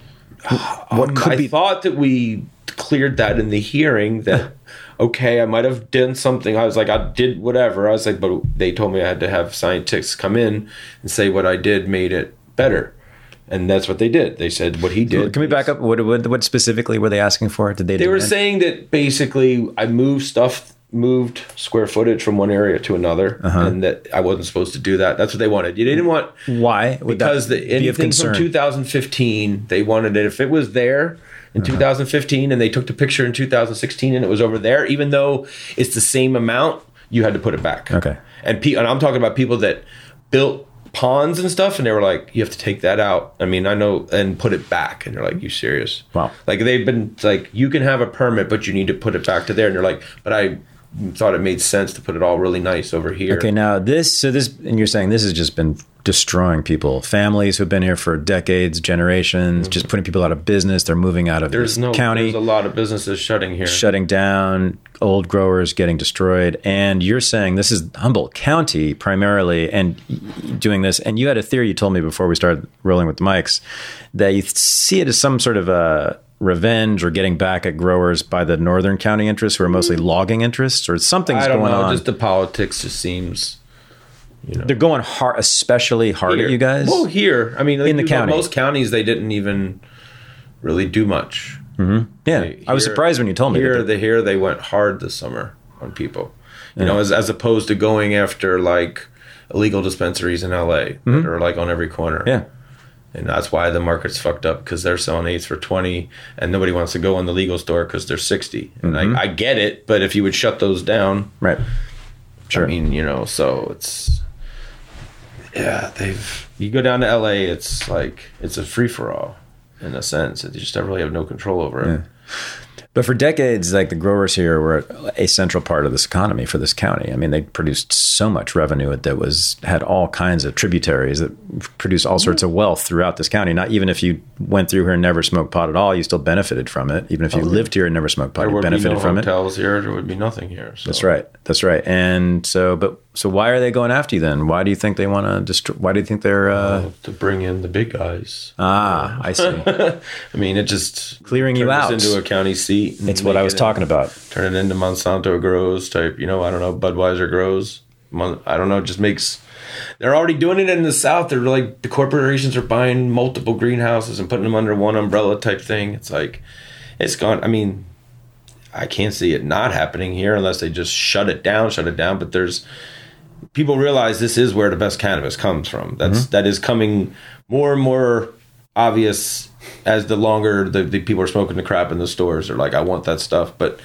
I thought that we cleared that in the hearing. That okay, I might have done something. I was like, I did whatever. I was like, but they told me I had to have scientists come in and say what I did made it better. And that's what they did. They said what he did. Can we back up? What specifically were they asking for? Did they? They were saying that basically I moved square footage from one area to another, and that I wasn't supposed to do that. That's what they wanted. You didn't want. Why? Because anything from 2015, they wanted it. If it was there in 2015 and they took the picture in 2016 and it was over there, even though it's the same amount, you had to put it back. Okay. And I'm talking about people that built ponds and stuff, and they were like, you have to take that out. I mean, I know, and put it back. And they're like, you serious? Wow. Like they've been like, you can have a permit, but you need to put it back to there. And they're like, but I thought it made sense to put it all really nice over here. Okay, now and you're saying this has just been destroying people, families who've been here for decades, generations, just putting people out of business. They're moving out of the county. There's a lot of businesses shutting down, old growers getting destroyed. And you're saying this is Humboldt County primarily and doing this. And you had a theory you told me before we started rolling with the mics that you see it as some sort of a revenge or getting back at growers by the northern county interests who are mostly logging interests, or something's going on. Just the politics just seems, they're going hard, especially hard at you guys. Well, here, I mean, in the county, most counties they didn't even really do much. Mm-hmm. Yeah, I was surprised when you told me. Here they went hard this summer on people, as opposed to going after like illegal dispensaries in LA that are like on every corner. Yeah. And that's why the market's fucked up, because they're selling eighths for 20 and nobody wants to go in the legal store because they're 60. And I get it, but if you would shut those down. Right. Sure. I mean, so it's, you go down to LA, it's like, it's a free for all in a sense. You just really have no control over it. Yeah. But for decades, like the growers here were a central part of this economy for this county. I mean, they produced so much revenue that had all kinds of tributaries that produced all sorts of wealth throughout this county. Not even if you went through here and never smoked pot at all, you still benefited from it. Even if you lived here and never smoked pot, you benefited from it. There would be no hotels here. There would be nothing here. So. That's right. And so why are they going after you then? Why do you think they want to destroy? Why do you think they're to bring in the big guys? Ah, I see. I mean, it just clearing you out into a county seat. It's what I was talking about. Turn it into Monsanto grows type. I don't know, Budweiser grows. I don't know. It just makes. They're already doing it in the South. They're like the corporations are buying multiple greenhouses and putting them under one umbrella type thing. It's like it's gone. I mean, I can't see it not happening here unless they just shut it down. But people realize this is where the best cannabis comes from. That is coming more and more obvious as the longer the people are smoking the crap in the stores. They're like, I want that stuff. But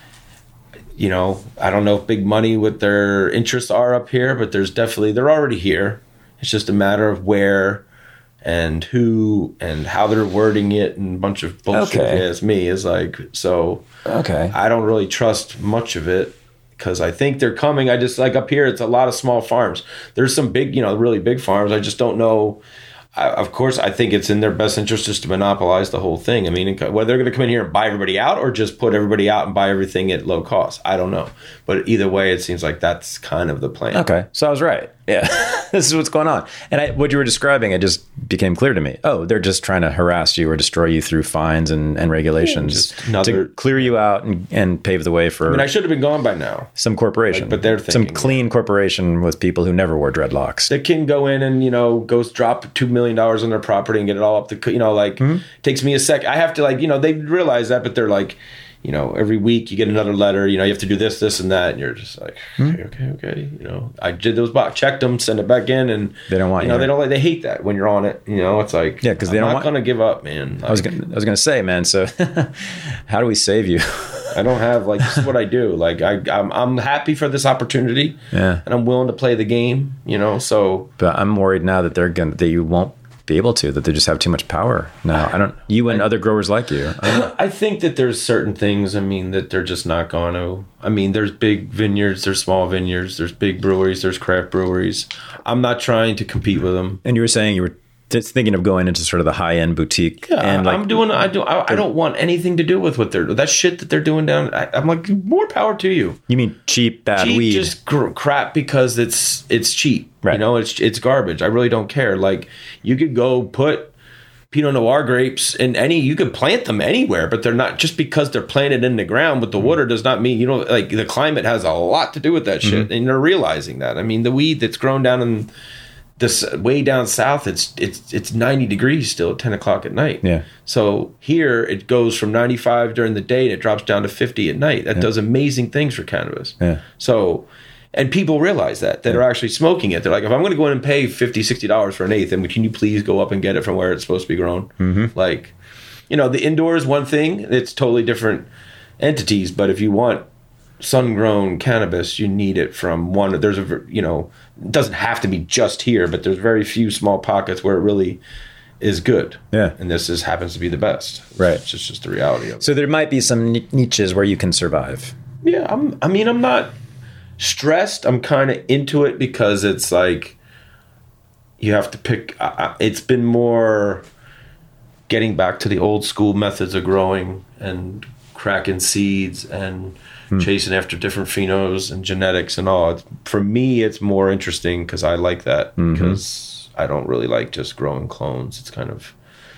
I don't know if big money with their interests are up here, but they're already here. It's just a matter of where and who and how they're wording it, and a bunch of bullshit. Okay. It's me is like, so okay. I don't really trust much of it because I think they're coming. I just like up here, it's a lot of small farms. There's some big, really big farms. I just don't know. Of course, I think it's in their best interest just to monopolize the whole thing. I mean, whether they're going to come in here and buy everybody out or just put everybody out and buy everything at low cost, I don't know. But either way, it seems like that's kind of the plan. Okay, so I was right. Yeah, this is what's going on. And what you were describing, it just became clear to me. Oh, they're just trying to harass you or destroy you through fines and regulations to clear you out and pave the way for. I mean, I should have been gone by now. Some corporation, but they're thinking, some clean corporation with people who never wore dreadlocks. They can go in and go drop $2 million on their property and get it all up to It takes me a sec. I have to they realize that, but they're like. Every week you get another letter, you have to do this, and that. And you're just like, okay. I did those checked them, send it back in. And they don't want they don't they hate that when you're on it. It's like, yeah, because they don't want. I'm not going to give up, man. I was going to say, man, so how do we save you? I don't have this is what I do. I'm happy for this opportunity. Yeah. And I'm willing to play the game, so. But I'm worried now that that you won't be able to, that they just have too much power now. You and other growers like you. I think that there's certain things, that they're just not going to. There's big vineyards, there's small vineyards, there's big breweries, there's craft breweries. I'm not trying to compete with them. And you were saying you were Just thinking of going into sort of the high end boutique. Yeah, and like, I don't want anything to do with what that shit that they're doing down. I'm like, more power to you. You mean cheap, bad Cheap, weed? just crap because it's cheap. Right. You know, it's garbage. I really don't care. Like, you could go put Pinot Noir grapes in you could plant them anywhere, but they're not, just because they're planted in the ground with the water does not mean, like, the climate has a lot to do with that shit. And they're realizing that. I mean, the weed that's grown down in this way down south, it's 90 degrees still at 10 o'clock at night. Yeah. So here it goes from 95 during the day and it drops down to 50 at night. That does amazing things for cannabis. Yeah. So, and people realize that are actually smoking it. They're like, if I'm going to go in and pay $50, $60 for an eighth, then can you please go up and get it from where it's supposed to be grown? Like, the indoor is one thing. It's totally different entities. But if you want sun-grown cannabis, you need it from one. There's it doesn't have to be just here, but there's very few small pockets where it really is good. Yeah. And this happens to be the best. Right. It's just the reality of it. So there might be some niches where you can survive. Yeah. I'm not stressed. I'm kind of into it because it's like you have to pick. It's been more getting back to the old school methods of growing and cracking seeds and chasing after different phenos and genetics and all. For me, it's more interesting because I like that, because I don't really like just growing clones. It's kind of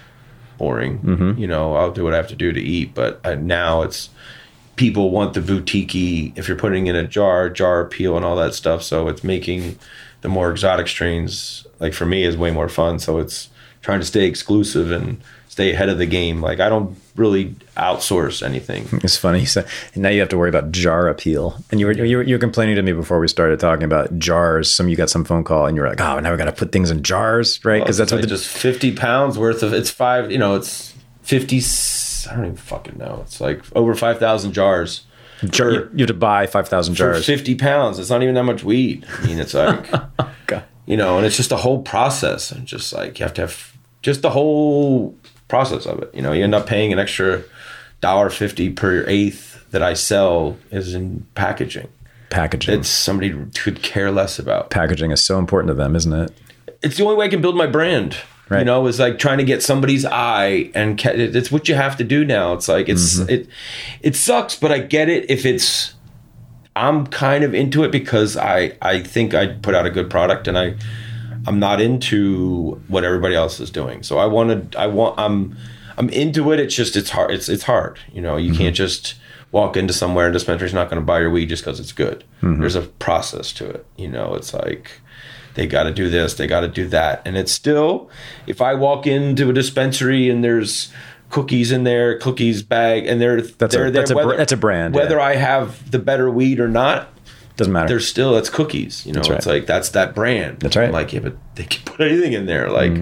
boring. I'll do what I have to do to eat, but now it's, people want the boutique-y, if you're putting in a jar appeal and all that stuff. So it's making the more exotic strains, like, for me, is way more fun. So it's trying to stay exclusive and stay ahead of the game. Like, I don't really outsource anything. It's funny. So now you have to worry about jar appeal. And you were complaining to me before we started talking about jars. You got some phone call and you were like, oh, now we got to put things in jars, right? Because that's like what just 50 pounds worth of, it's 50, I don't even fucking know. It's like over 5,000 jars. You have to buy 5,000 jars. For 50 pounds. It's not even that much weed. I mean, it's like, God. And it's just a whole process. And just like, you have to have just the whole process of it. You end up paying an extra $1.50 per eighth that I sell is in packaging. It's somebody could care less about. Packaging is so important to them, isn't it? It's the only way I can build my brand. Right. It's like trying to get somebody's eye, and it's what you have to do now. It's like, it sucks, but I get it. I'm kind of into it because I think I put out a good product, and I'm not into what everybody else is doing. So I'm into it. It's just, it's hard. It's hard. You can't just walk into somewhere and dispensary's not going to buy your weed just because it's good. There's a process to it. It's like, they got to do this, they got to do that. And it's still, if I walk into a dispensary and there's cookies in there, cookies bag, and that's a brand. Whether I have the better weed or not, doesn't matter. It's cookies. That's right. It's like, that's that brand. That's right. I'm like, yeah, but they can put anything in there. Like,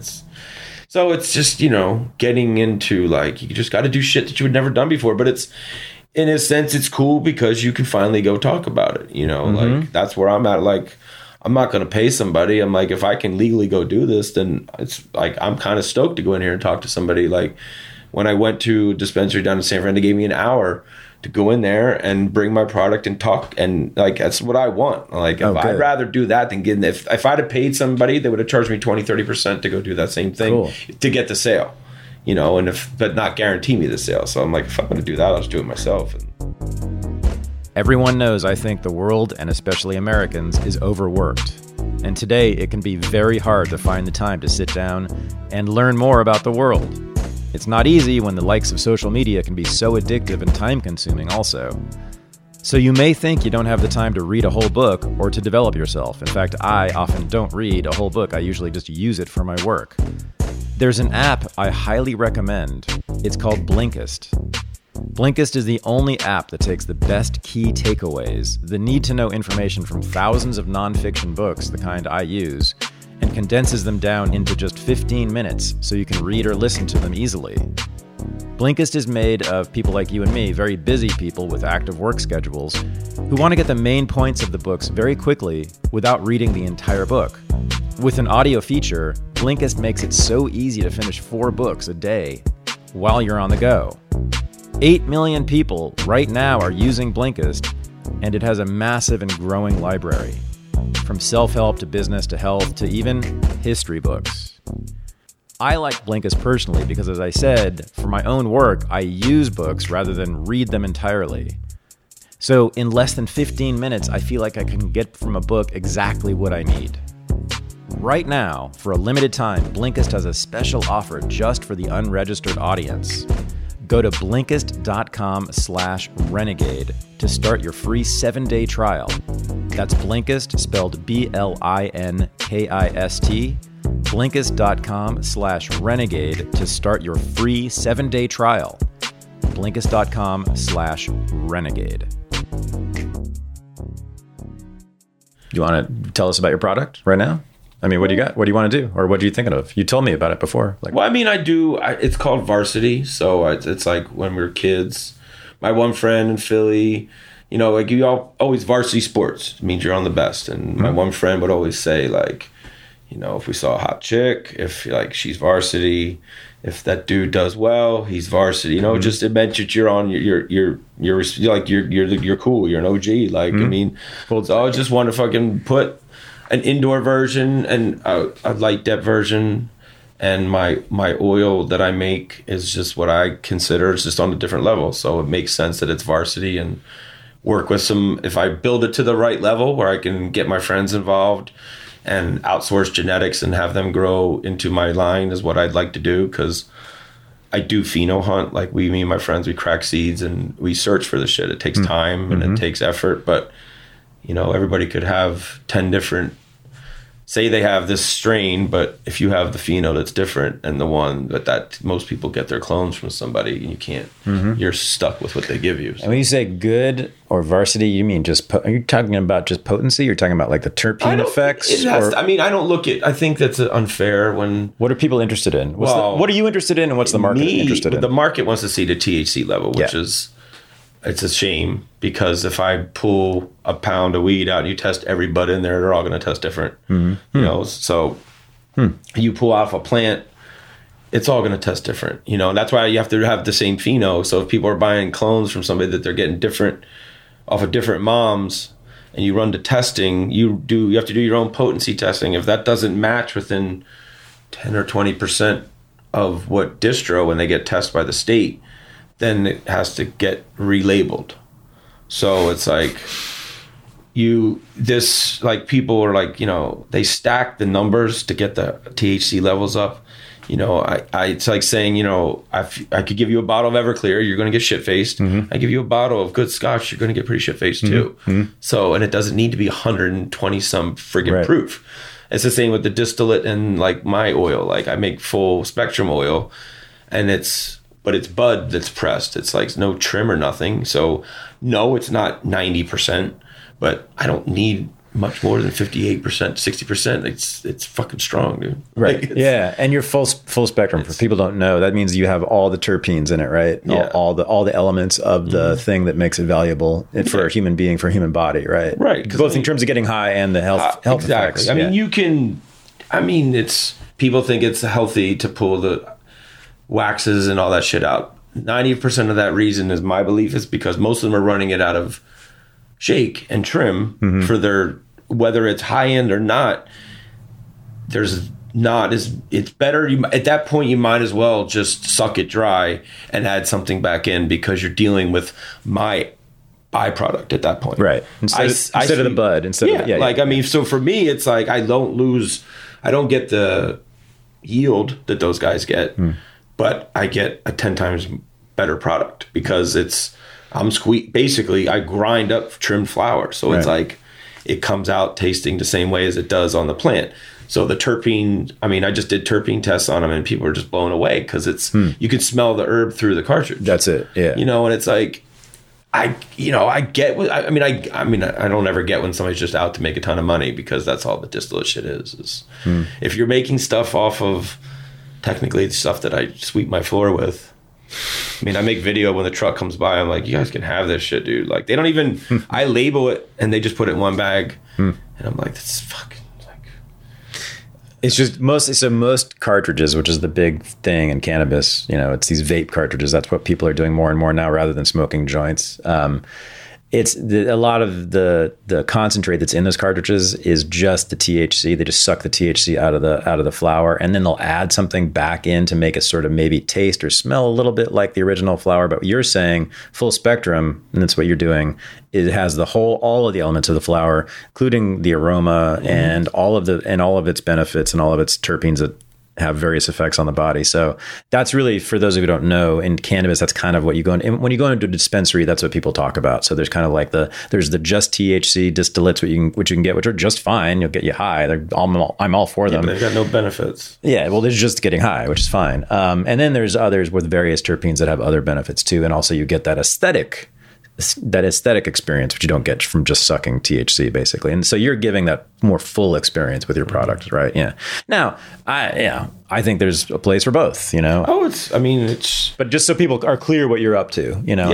so it's just, getting into, like, you just got to do shit that you had never done before. But it's, in a sense, it's cool because you can finally go talk about it. Like, that's where I'm at. Like, I'm not going to pay somebody. I'm like, if I can legally go do this, then it's like, I'm kind of stoked to go in here and talk to somebody. Like, when I went to a dispensary down in San Fran, they gave me an hour to go in there and bring my product and talk. And like, that's what I want. Like, I'd rather do that than get, if I'd have paid somebody, they would have charged me 20-30% to go do that same thing to get the sale, but not guarantee me the sale. So I'm like, if I'm going to do that, I'll just do it myself. Everyone knows, I think, the world, and especially Americans, is overworked. And today, it can be very hard to find the time to sit down and learn more about the world. It's not easy when the likes of social media can be so addictive and time-consuming also. So you may think you don't have the time to read a whole book or to develop yourself. In fact, I often don't read a whole book. I usually just use it for my work. There's an app I highly recommend. It's called Blinkist. Blinkist is the only app that takes the best key takeaways, the need-to-know information from thousands of nonfiction books, the kind I use, and condenses them down into just 15 minutes so you can read or listen to them easily. Blinkist is made of people like you and me, very busy people with active work schedules, who want to get the main points of the books very quickly without reading the entire book. With an audio feature, Blinkist makes it so easy to finish 4 books a day while you're on the go. 8 million people right now are using Blinkist, and it has a massive and growing library, from self-help to business to health to even history books. I like Blinkist personally because, as I said, for my own work, I use books rather than read them entirely. So in less than 15 minutes, I feel like I can get from a book exactly what I need. Right now, for a limited time, Blinkist has a special offer just for the unregistered audience. Go to Blinkist.com/renegade to start your free 7-day trial. That's Blinkist, spelled Blinkist, Blinkist.com/renegade to start your free 7-day trial. Blinkist.com/renegade. You want to tell us about your product right now? I mean, what do you got? What do you want to do? Or what are you thinking of? You told me about it before. Well, I mean, it's called Varsity. So it's like when we were kids. My one friend in Philly, like you always varsity sports. It means you're on the best. And my one friend would always say, like, if we saw a hot chick, if like she's varsity, if that dude does well, he's varsity. Just it meant that you're on you're cool. You're an OG. Like, I mean, so I just want to fucking put an indoor version and a light depth version, and my oil that I make is just what I consider it's just on a different level. So it makes sense that it's varsity, and work with if I build it to the right level where I can get my friends involved and outsource genetics and have them grow into my line is what I'd like to do, because I do pheno hunt. Like me and my friends, we crack seeds and we search for the shit. It takes time and it takes effort, but everybody could have 10 different, say they have this strain, but if you have the pheno that's different and the one that most people get their clones from somebody, and you can't, you're stuck with what they give you. So. And when you say good or varsity, you mean are you talking about just potency? You're talking about like the terpene effects? I think that's unfair when... What are people interested in? What are you interested in, and what's the market interested in? The market wants to see the THC level, which is... It's a shame, because if I pull a pound of weed out and you test every bud in there, they're all going to test different. So you pull off a plant, it's all going to test different. And that's why you have to have the same pheno. So if people are buying clones from somebody that they're getting different off of different moms, and you run the testing, you have to do your own potency testing. If that doesn't match within 10 or 20% of what distro when they get tested by the state, then it has to get relabeled. So it's like people are like, they stack the numbers to get the THC levels up. It's like saying, I could give you a bottle of Everclear, you're going to get shit-faced. I give you a bottle of good scotch, you're going to get pretty shit-faced too. So, and it doesn't need to be 120 some friggin' proof. It's the same with the distillate and like my oil. Like I make full spectrum oil, and but it's bud that's pressed. It's like no trim or nothing. So no, it's not 90%, but I don't need much more than 58%, 60%. It's fucking strong, dude. Right. Yeah. And you're full spectrum. For people don't know, that means you have all the terpenes in it, right? Yeah. All the elements of the thing that makes it valuable for a human being, for a human body, right? Right. Both in terms of getting high and the health exactly. effects. It's people think it's healthy to pull the waxes and all that shit out. 90% of that reason is my belief is because most of them are running it out of shake and trim for their, whether it's high end or not. It's better. At that point, you might as well just suck it dry and add something back in, because you're dealing with my byproduct at that point. Right. Instead of the bud. So for me, it's like I don't get the yield that those guys get. But I get a 10 times better product, because basically I grind up trimmed flour. So it's like, it comes out tasting the same way as it does on the plant. So the terpene, I just did terpene tests on them, and people were just blown away, because you can smell the herb through the cartridge. That's it. Yeah. And it's like, I get what, I don't ever get when somebody's just out to make a ton of money, because that's all the distillate shit is if you're making stuff off of, technically, the stuff that I sweep my floor with. I make video when the truck comes by. I'm like, you guys can have this shit, dude. Like, they don't even, I label it and they just put it in one bag. And I'm like, that's fucking, like. It's just most cartridges, which is the big thing in cannabis, it's these vape cartridges. That's what people are doing more and more now, rather than smoking joints. a lot of the concentrate that's in those cartridges is just the THC. They just suck the THC out of the flower, and then they'll add something back in to make it sort of maybe taste or smell a little bit like the original flower. But you're saying full spectrum, and that's what you're doing. It has all of the elements of the flower, including the aroma and all of its benefits and all of its terpenes that have various effects on the body. So that's really, for those of you who don't know, in cannabis, that's kind of what you go in. When you go into a dispensary, that's what people talk about. So there's kind of like there's the just THC distillates, which you can get, which are just fine. You'll get you high. I'm all for them. But they've got no benefits. Yeah, well, they're just getting high, which is fine. And then there's others with various terpenes that have other benefits too. And also you get that aesthetic experience, which you don't get from just sucking THC, basically. And so you're giving that more full experience with your product, right? Yeah. Now, I think there's a place for both, Oh, but just so people are clear what you're up to, Yeah,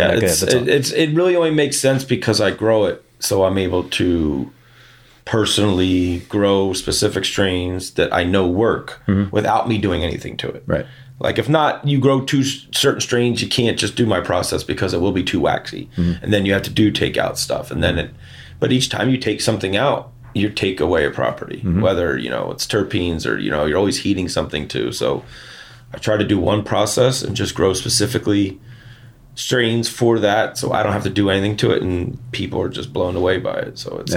it really only makes sense because I grow it, so I'm able to personally grow specific strains that I know work without me doing anything to it. Right. Like, if not, you grow two certain strains, you can't just do my process because it will be too waxy. And then you have to take out stuff. And then but each time you take something out, you take away a property, whether, it's terpenes or, you're always heating something too. So I try to do one process and just grow specifically strains for that. So I don't have to do anything to it. And people are just blown away by it. So it's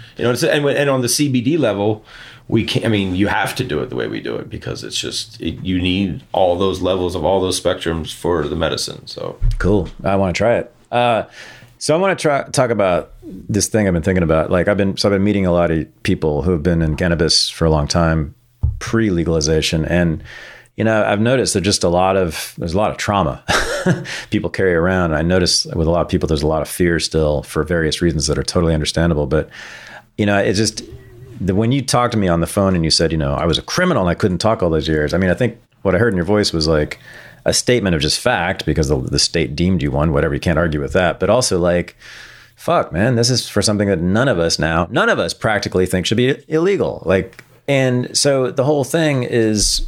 and on the CBD level, we can't, you have to do it the way we do it because it's just, you need all those levels of all those spectrums for the medicine. So cool. I want to try it. So I want to talk about this thing I've been thinking about. Like I've been meeting a lot of people who have been in cannabis for a long time, pre-legalization. And, I've noticed there's a lot of trauma people carry around. And I notice with a lot of people, there's a lot of fear still for various reasons that are totally understandable. But, it's just, when you talked to me on the phone and you said, I was a criminal and I couldn't talk all those years. I think what I heard in your voice was like a statement of just fact because the state deemed you one, whatever. You can't argue with that. But also like, fuck, man, this is for something that none of us practically think should be illegal. Like, and so the whole thing is,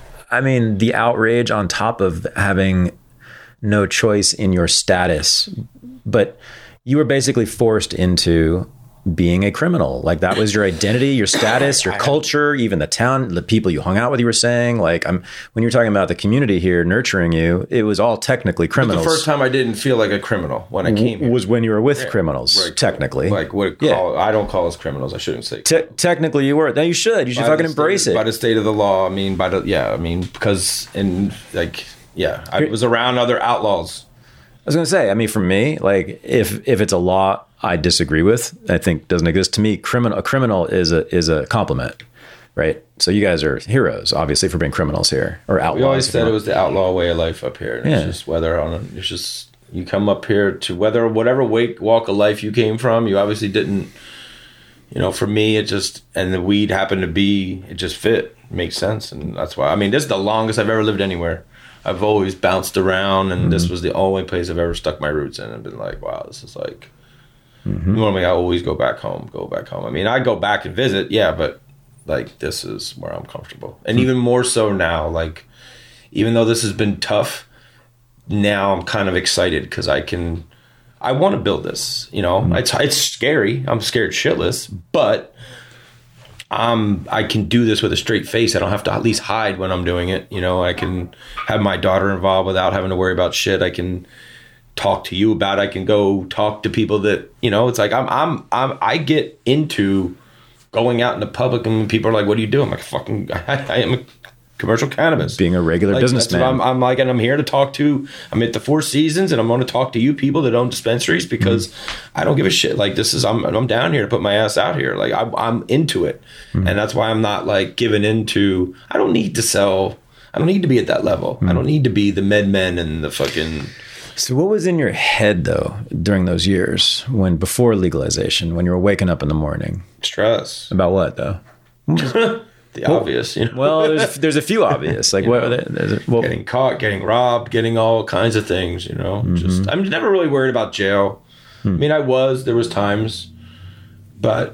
the outrage on top of having no choice in your status, but you were basically forced into being a criminal. Like that was your identity, your status, your culture, even the town, the people you hung out with, you were saying, like, when you're talking about the community here nurturing you, it was all technically criminals. But the first time I didn't feel like a criminal when I came here was when you were with criminals, right. Technically. Like I don't call us criminals. I shouldn't say. Technically you were. Now you should fucking embrace it. By the state of the law. Because I was around other outlaws. I was going to say, for me, like if it's a law I disagree with, I think doesn't exist. To me, a criminal is a compliment, right? So you guys are heroes, obviously, for being criminals here or outlaws. We always said it was the outlaw way of life up here. And it's just you come up here to whatever walk of life you came from, you obviously didn't, for me, and the weed happened to be, it just fit, it makes sense. And that's why, this is the longest I've ever lived anywhere. I've always bounced around, and this was the only place I've ever stuck my roots in and been like, wow, this is like, normally I always go back home. I go back and visit, but like, this is where I'm comfortable. And even more so now, like, even though this has been tough, now I'm kind of excited because I want to build this, it's scary. I'm scared shitless, but I can do this with a straight face. I don't have to at least hide when I'm doing it. I can have my daughter involved without having to worry about shit. I can talk to you about it. I can go talk to people that, it's like I get into going out in the public and people are like, what do you do? I'm like, I am a commercial cannabis. Being a regular businessman. I'm like, and I'm here to talk to, I'm at the Four Seasons and I'm going to talk to you people that own dispensaries because I don't give a shit. Like I'm down here to put my ass out here. Like I'm into it. And that's why I'm not like giving into, I don't need to sell. I don't need to be at that level. I don't need to be the MedMen and the fucking. So what was in your head though, during those years before legalization, when you were waking up in the morning? Stress. About what though? The obvious, Well, there's a few obvious, like getting caught, getting robbed, getting all kinds of things, Just I'm never really worried about jail. There was times, but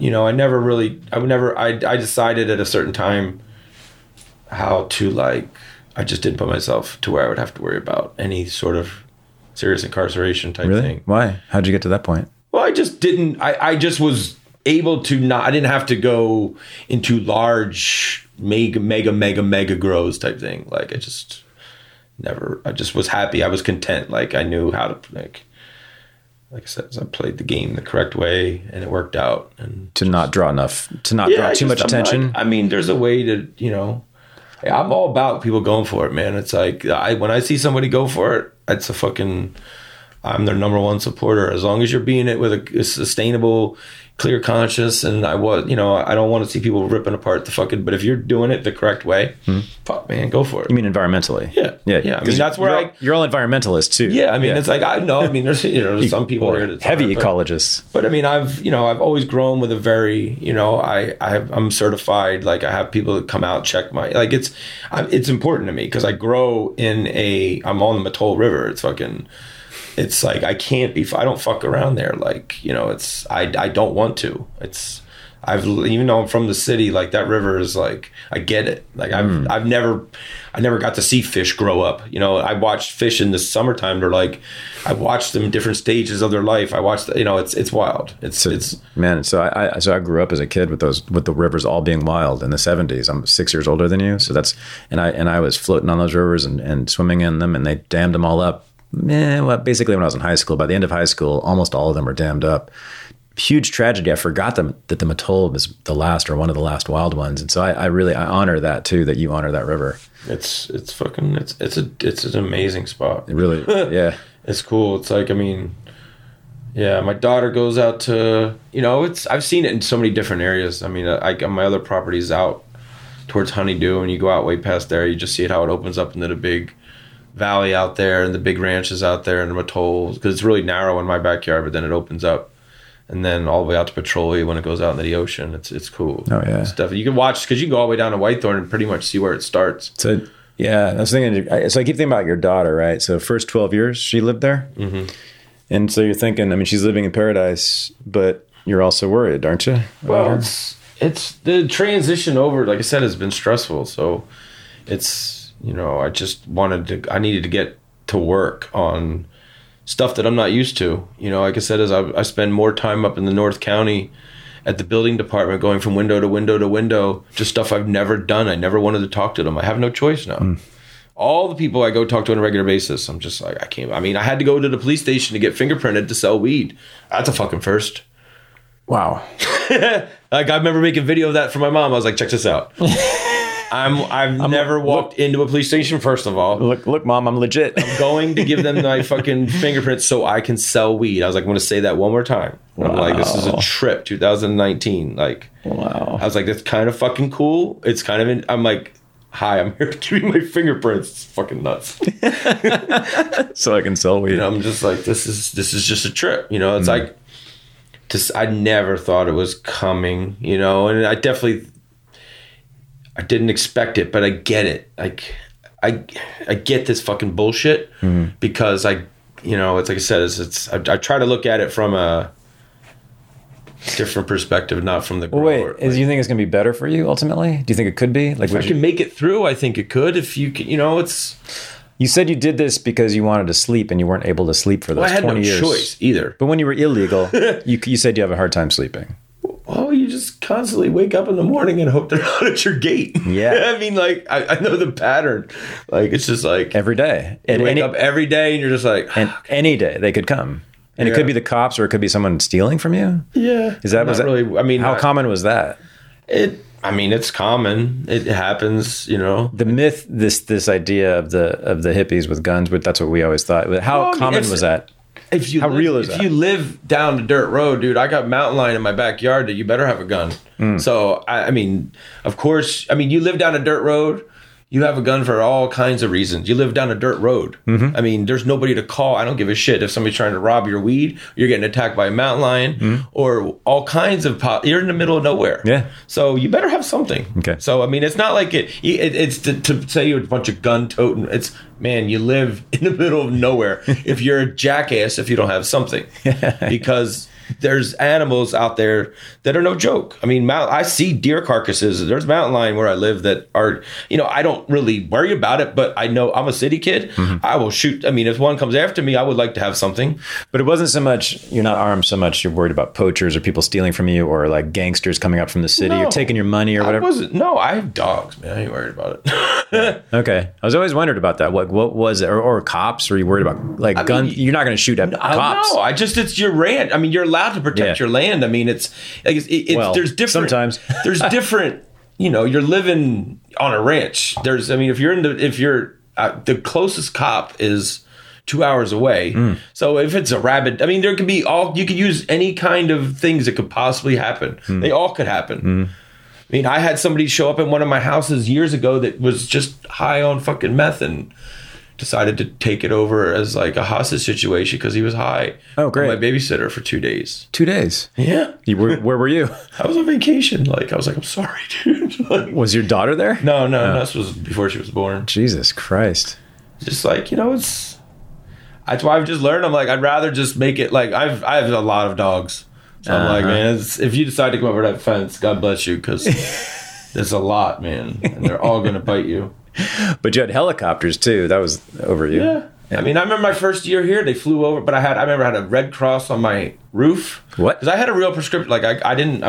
I decided at a certain time how to I just didn't put myself to where I would have to worry about any sort of serious incarceration type thing. Why? How'd you get to that point? Well, I just didn't. I just was able to not. I didn't have to go into large, mega grows type thing. Like I just never. I just was happy. I was content. Like I knew how to like I said, I played the game the correct way, and it worked out. And to not draw too much attention. I mean, there's a way to, you know. I'm all about people going for it, man. It's like when I see somebody go for it, it's a fucking. I'm their number one supporter. As long as you're being it with a sustainable, clear conscience, and I don't want to see people ripping apart the fucking. But if you're doing it the correct way, fuck, man, go for it. You mean environmentally? Yeah. I mean, that's where you're all environmentalists too. Yeah, I mean, it's like I know. I mean, there's there's some people here that's heavy ecologists. But I mean, I've always grown with a very I'm certified. Like I have people that come out check my like it's important to me because I grow I'm on the Mattole River. It's like I can't be. I don't fuck around there. Like it's I don't want to. Even though I'm from the city, like that river is like I get it. Like I never got to see fish grow up. I watched fish in the summertime. They're like I watched them in different stages of their life. I watched it's wild. It's man. So I grew up as a kid with the rivers all being wild in the 70s. I'm 6 years older than you, so I was floating on those rivers and swimming in them, and they dammed them all up. Well, basically when I was in high school, by the end of high school, almost all of them were dammed up. Huge tragedy. I forgot that the Mattole was the last or one of the last wild ones. And so I really honor that too, that you honor that river. It's an amazing spot. It really, yeah. It's cool. It's like, I mean, yeah, my daughter goes out to, I've seen it in so many different areas. I mean, my other property's out towards Honeydew, and you go out way past there, you just see how it opens up into the big valley out there and the big ranches out there and the Mattole, because it's really narrow in my backyard, but then it opens up and then all the way out to Petrolia when it goes out into the ocean. It's cool. Oh yeah, it's definitely, you can watch because you can go all the way down to Whitethorn and pretty much see where it starts. So yeah, I was thinking. So I keep thinking about your daughter, right? So first 12 years she lived there, and so you're thinking, I mean, she's living in paradise, but you're also worried, aren't you? Well, it's the transition over, like I said, has been stressful. So it's. I needed to get to work on stuff that I'm not used to. Like I said, I spend more time up in the North County at the building department going from window to window to window, just stuff I've never done. I never wanted to talk to them. I have no choice now. All the people I go talk to on a regular basis, I'm just like, I can't. I mean, I had to go to the police station to get fingerprinted to sell weed. That's a fucking first. Wow. Like I remember making a video of that for my mom. I was like, check this out. I've never walked into a police station, first of all. Look, Mom, I'm legit. I'm going to give them my fucking fingerprints so I can sell weed. I was like, I'm going to say that one more time. Wow. I'm like, this is a trip, 2019. Like, wow. I was like, that's kind of fucking cool. It's kind of, I'm like, hi, I'm here to give you my fingerprints. It's fucking nuts. So I can sell weed. I'm just like, this is just a trip. It's like, I never thought it was coming, and I didn't expect it, but I get it. Like, I get this fucking bullshit because it's like I said, I try to look at it from a different perspective, not from the grower. Wait, do you think it's going to be better for you ultimately? Do you think it could be? Like, if I can make it through, I think it could. If you can, it's. You said you did this because you wanted to sleep and you weren't able to sleep for those 20 years. I had no choice either. But when you were illegal, you said you have a hard time sleeping. Well, you just constantly wake up in the morning and hope they're not at your gate. Yeah. I mean, like, I know the pattern. Like, it's just like... Every day. You wake up every day and you're just like... And any day they could come. And it could be the cops or it could be someone stealing from you? Yeah. Really, I mean... How common was that? It's common. It happens, The myth, this idea of the hippies with guns, but that's what we always thought. How common was that? How real is that? If you live down the dirt road, dude, I got mountain lion in my backyard that you better have a gun. So, I mean, of course, you live down a dirt road, you have a gun for all kinds of reasons. You live down a dirt road. I mean, there's nobody to call. I don't give a shit if somebody's trying to rob your weed, you're getting attacked by a mountain lion or all kinds of you're in the middle of nowhere. Yeah. So you better have something. Okay. So, I mean, it's not like it's to say you're a bunch of gun toting. It's, man, you live in the middle of nowhere if you're a jackass if you don't have something. Because there's animals out there that are no joke. I mean, I see deer carcasses. There's mountain lion where I live that are, I don't really worry about it, but I know I'm a city kid. I will shoot. I mean, if one comes after me, I would like to have something. But it wasn't so much, you're not armed so much, you're worried about poachers or people stealing from you or like gangsters coming up from the city or taking your money or whatever. I have dogs, man. I ain't worried about it. Okay. I was always wondered about that. What was it? Or cops? Or are you worried about like guns? You're not going to shoot at cops. No, it's your ranch. I mean, you're allowed to protect your land. I mean, it's there's different. Sometimes there's different. You're living on a ranch. If you're the closest cop is 2 hours away. So if it's a rabbit, I mean, there could be you could use any kind of things that could possibly happen. They all could happen. I mean, I had somebody show up in one of my houses years ago that was just high on fucking meth and decided to take it over as like a hostage situation because he was high. Oh, great. My babysitter for 2 days. 2 days? Yeah. Where were you? I was on vacation. I was like, I'm sorry, dude. Was your daughter there? No. This was before she was born. Jesus Christ. Just it's... That's why I've just learned. I'm like, I'd rather just make it like... I have a lot of dogs. So I'm like, man, if you decide to come over that fence, God bless you, because there's a lot, man. And they're all going to bite you. But you had helicopters too. That was over you. Yeah. I mean, I remember my first year here, they flew over, but I remember I had a Red Cross on my roof. What? Because I had a real prescription. Like I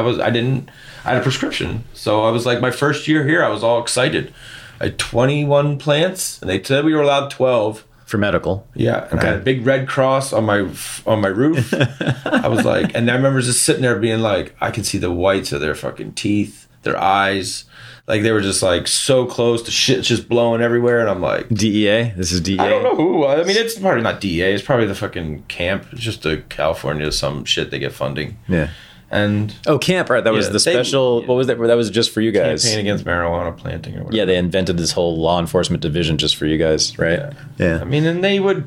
had a prescription. So I was like, my first year here, I was all excited. I had 21 plants, and they said we were allowed 12. For medical. Yeah. And I had a big Red Cross on my roof. I was like, and I remember just sitting there being like, I could see the whites of their fucking teeth, their eyes. Like they were just like so close to shit just blowing everywhere. And I'm like, DEA? This is DEA? I don't know who. I mean, it's probably not DEA. It's probably the fucking camp. It's just the California, some shit they get funding. Yeah. And camp, right? That was the special. What was that? That was just for you guys. Campaign against marijuana planting or whatever. Yeah, they invented this whole law enforcement division just for you guys, right? Yeah. I mean, and they would,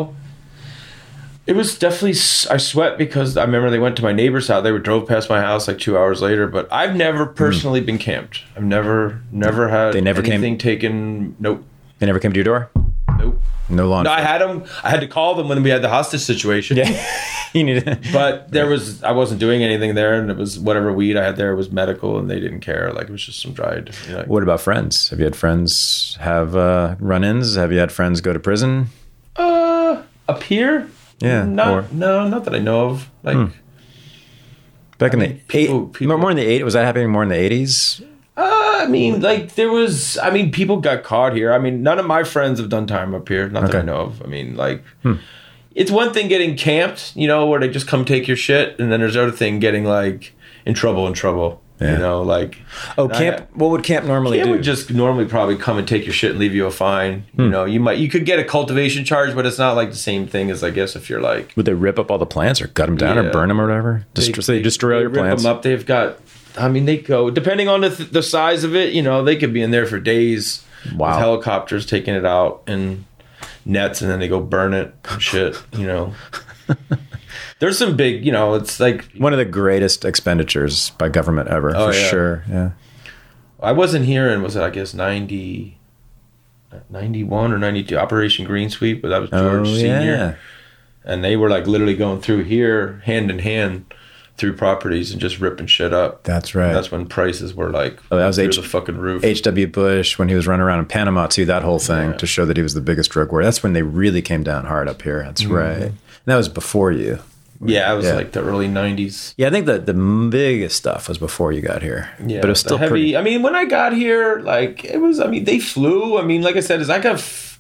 it was definitely, I sweat because I remember they went to my neighbor's house. They drove past my house like 2 hours later, but I've never personally been camped. I've never had anything taken. Nope. They never came to your door? Nope. No law enforcement. I had to call them when we had the hostage situation. Yeah. You needed But I wasn't doing anything there, and it was whatever weed I had there was medical, and they didn't care. Like it was just some dried. What about friends? Have you had friends have run-ins? Have you had friends go to prison? Up here? Yeah. Not that I know of. Like back in the people, more in the 80s. Was that happening more in the 80s? I mean, like there was. I mean, people got caught here. I mean, none of my friends have done time up here. Not that I know of. I mean, like. It's one thing getting camped, where they just come take your shit, and then there's the other thing getting like in trouble. Yeah. Camp. What would camp normally do? Camp would just normally probably come and take your shit and leave you a fine. You could get a cultivation charge, but it's not like the same thing as I guess if you're like. Would they rip up all the plants or cut them down or burn them or whatever? They destroy all your plants. Rip them up. They've got. I mean, they go depending on the size of it. They could be in there for days. Wow. With helicopters taking it out and nets, and then they go burn it and shit. There's some big, it's like one of the greatest expenditures by government ever, for sure. Yeah. I wasn't here in, was it, I guess, 91 or 92, Operation Green Sweep, but that was George Sr. Yeah. And they were like literally going through here, hand in hand, through properties and just ripping shit up. That's right. And that's when prices were like that was through the fucking roof. H.W. Bush, when he was running around in Panama too, that whole thing to show that he was the biggest drug war. That's when they really came down hard up here. That's right. And that was before you. Yeah, it was like the early 90s. Yeah, I think the biggest stuff was before you got here. Yeah, but it was still heavy. pretty. I mean, when I got here, like it was. I mean, they flew. I mean, like I said, it's like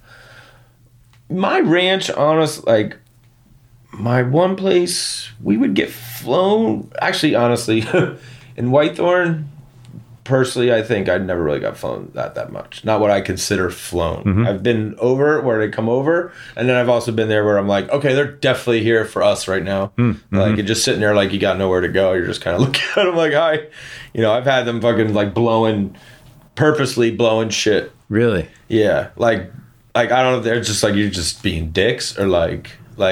my ranch. Like my one place, we would get flown. Actually, honestly, in Whitethorn, personally, I think I never really got flown that much. Not what I consider flown. Mm-hmm. I've been over where they come over, and then I've also been there where I'm like, okay, they're definitely here for us right now. Mm-hmm. Like, you're just sitting there like you got nowhere to go. You're just kind of looking at them like, hi. I've had them fucking like purposely blowing shit. Really? Yeah. Like I don't know if they're just like, you're just being dicks or like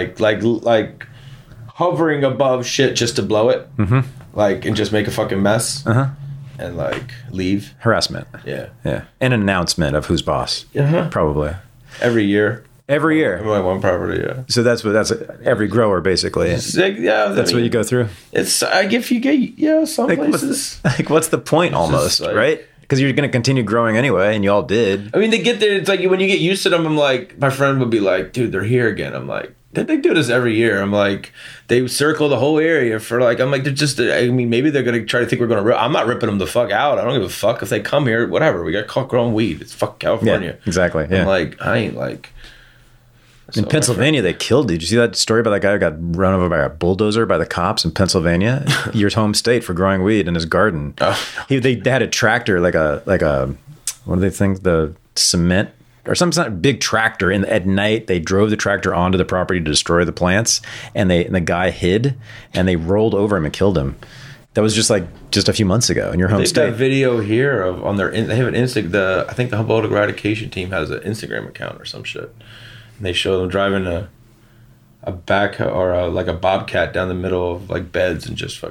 hovering above shit just to blow it. Mm-hmm. Like, and just make a fucking mess. Uh-huh. And like leave. Harassment. Yeah. Yeah. And an announcement of who's boss. Uh-huh. Probably. Every year. every year. My one property, yeah. So that's every grower basically. Yeah, That's what you go through. It's like if you get some places. What's the point almost, like, right? Because you're going to continue growing anyway, and you all did. I mean, they get there. It's like when you get used to them. I'm like, my friend would be like, "Dude, they're here again." I'm like, they do this every year. I'm like, they circle the whole area for like. I'm like, they're just. I mean, maybe they're going to try to think we're going to. I'm not ripping them the fuck out. I don't give a fuck if they come here. Whatever. We got caught growing weed. It's fuck California. Yeah, exactly. Yeah. I'm like, I ain't like. In Pennsylvania, they killed. Did you see that story about that guy who got run over by a bulldozer by the cops in Pennsylvania? Your home state for growing weed in his garden. Oh. They had a tractor, like a what do they think, the cement or some sort of big tractor. And at night, they drove the tractor onto the property to destroy the plants. And the guy hid, and they rolled over him and killed him. That was just a few months ago in your home state. They've got video here of on their. They have an Insta. I think the Humboldt Eradication Team has an Instagram account or some shit. And they show them driving a backhoe or like a bobcat down the middle of like beds and just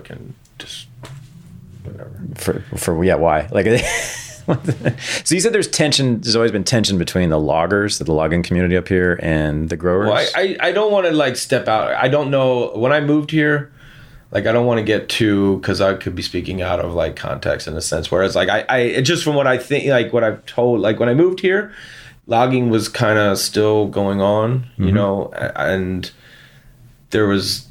whatever. Why? Like, so you said there's tension. There's always been tension between the loggers, the logging community up here, and the growers. Well, I don't want to like step out. I don't know when I moved here. Like, I don't want to get too, because I could be speaking out of like context in a sense. Whereas like I just from what I think, like what I've told, like when I moved here, logging was kind of still going on, you know, and there was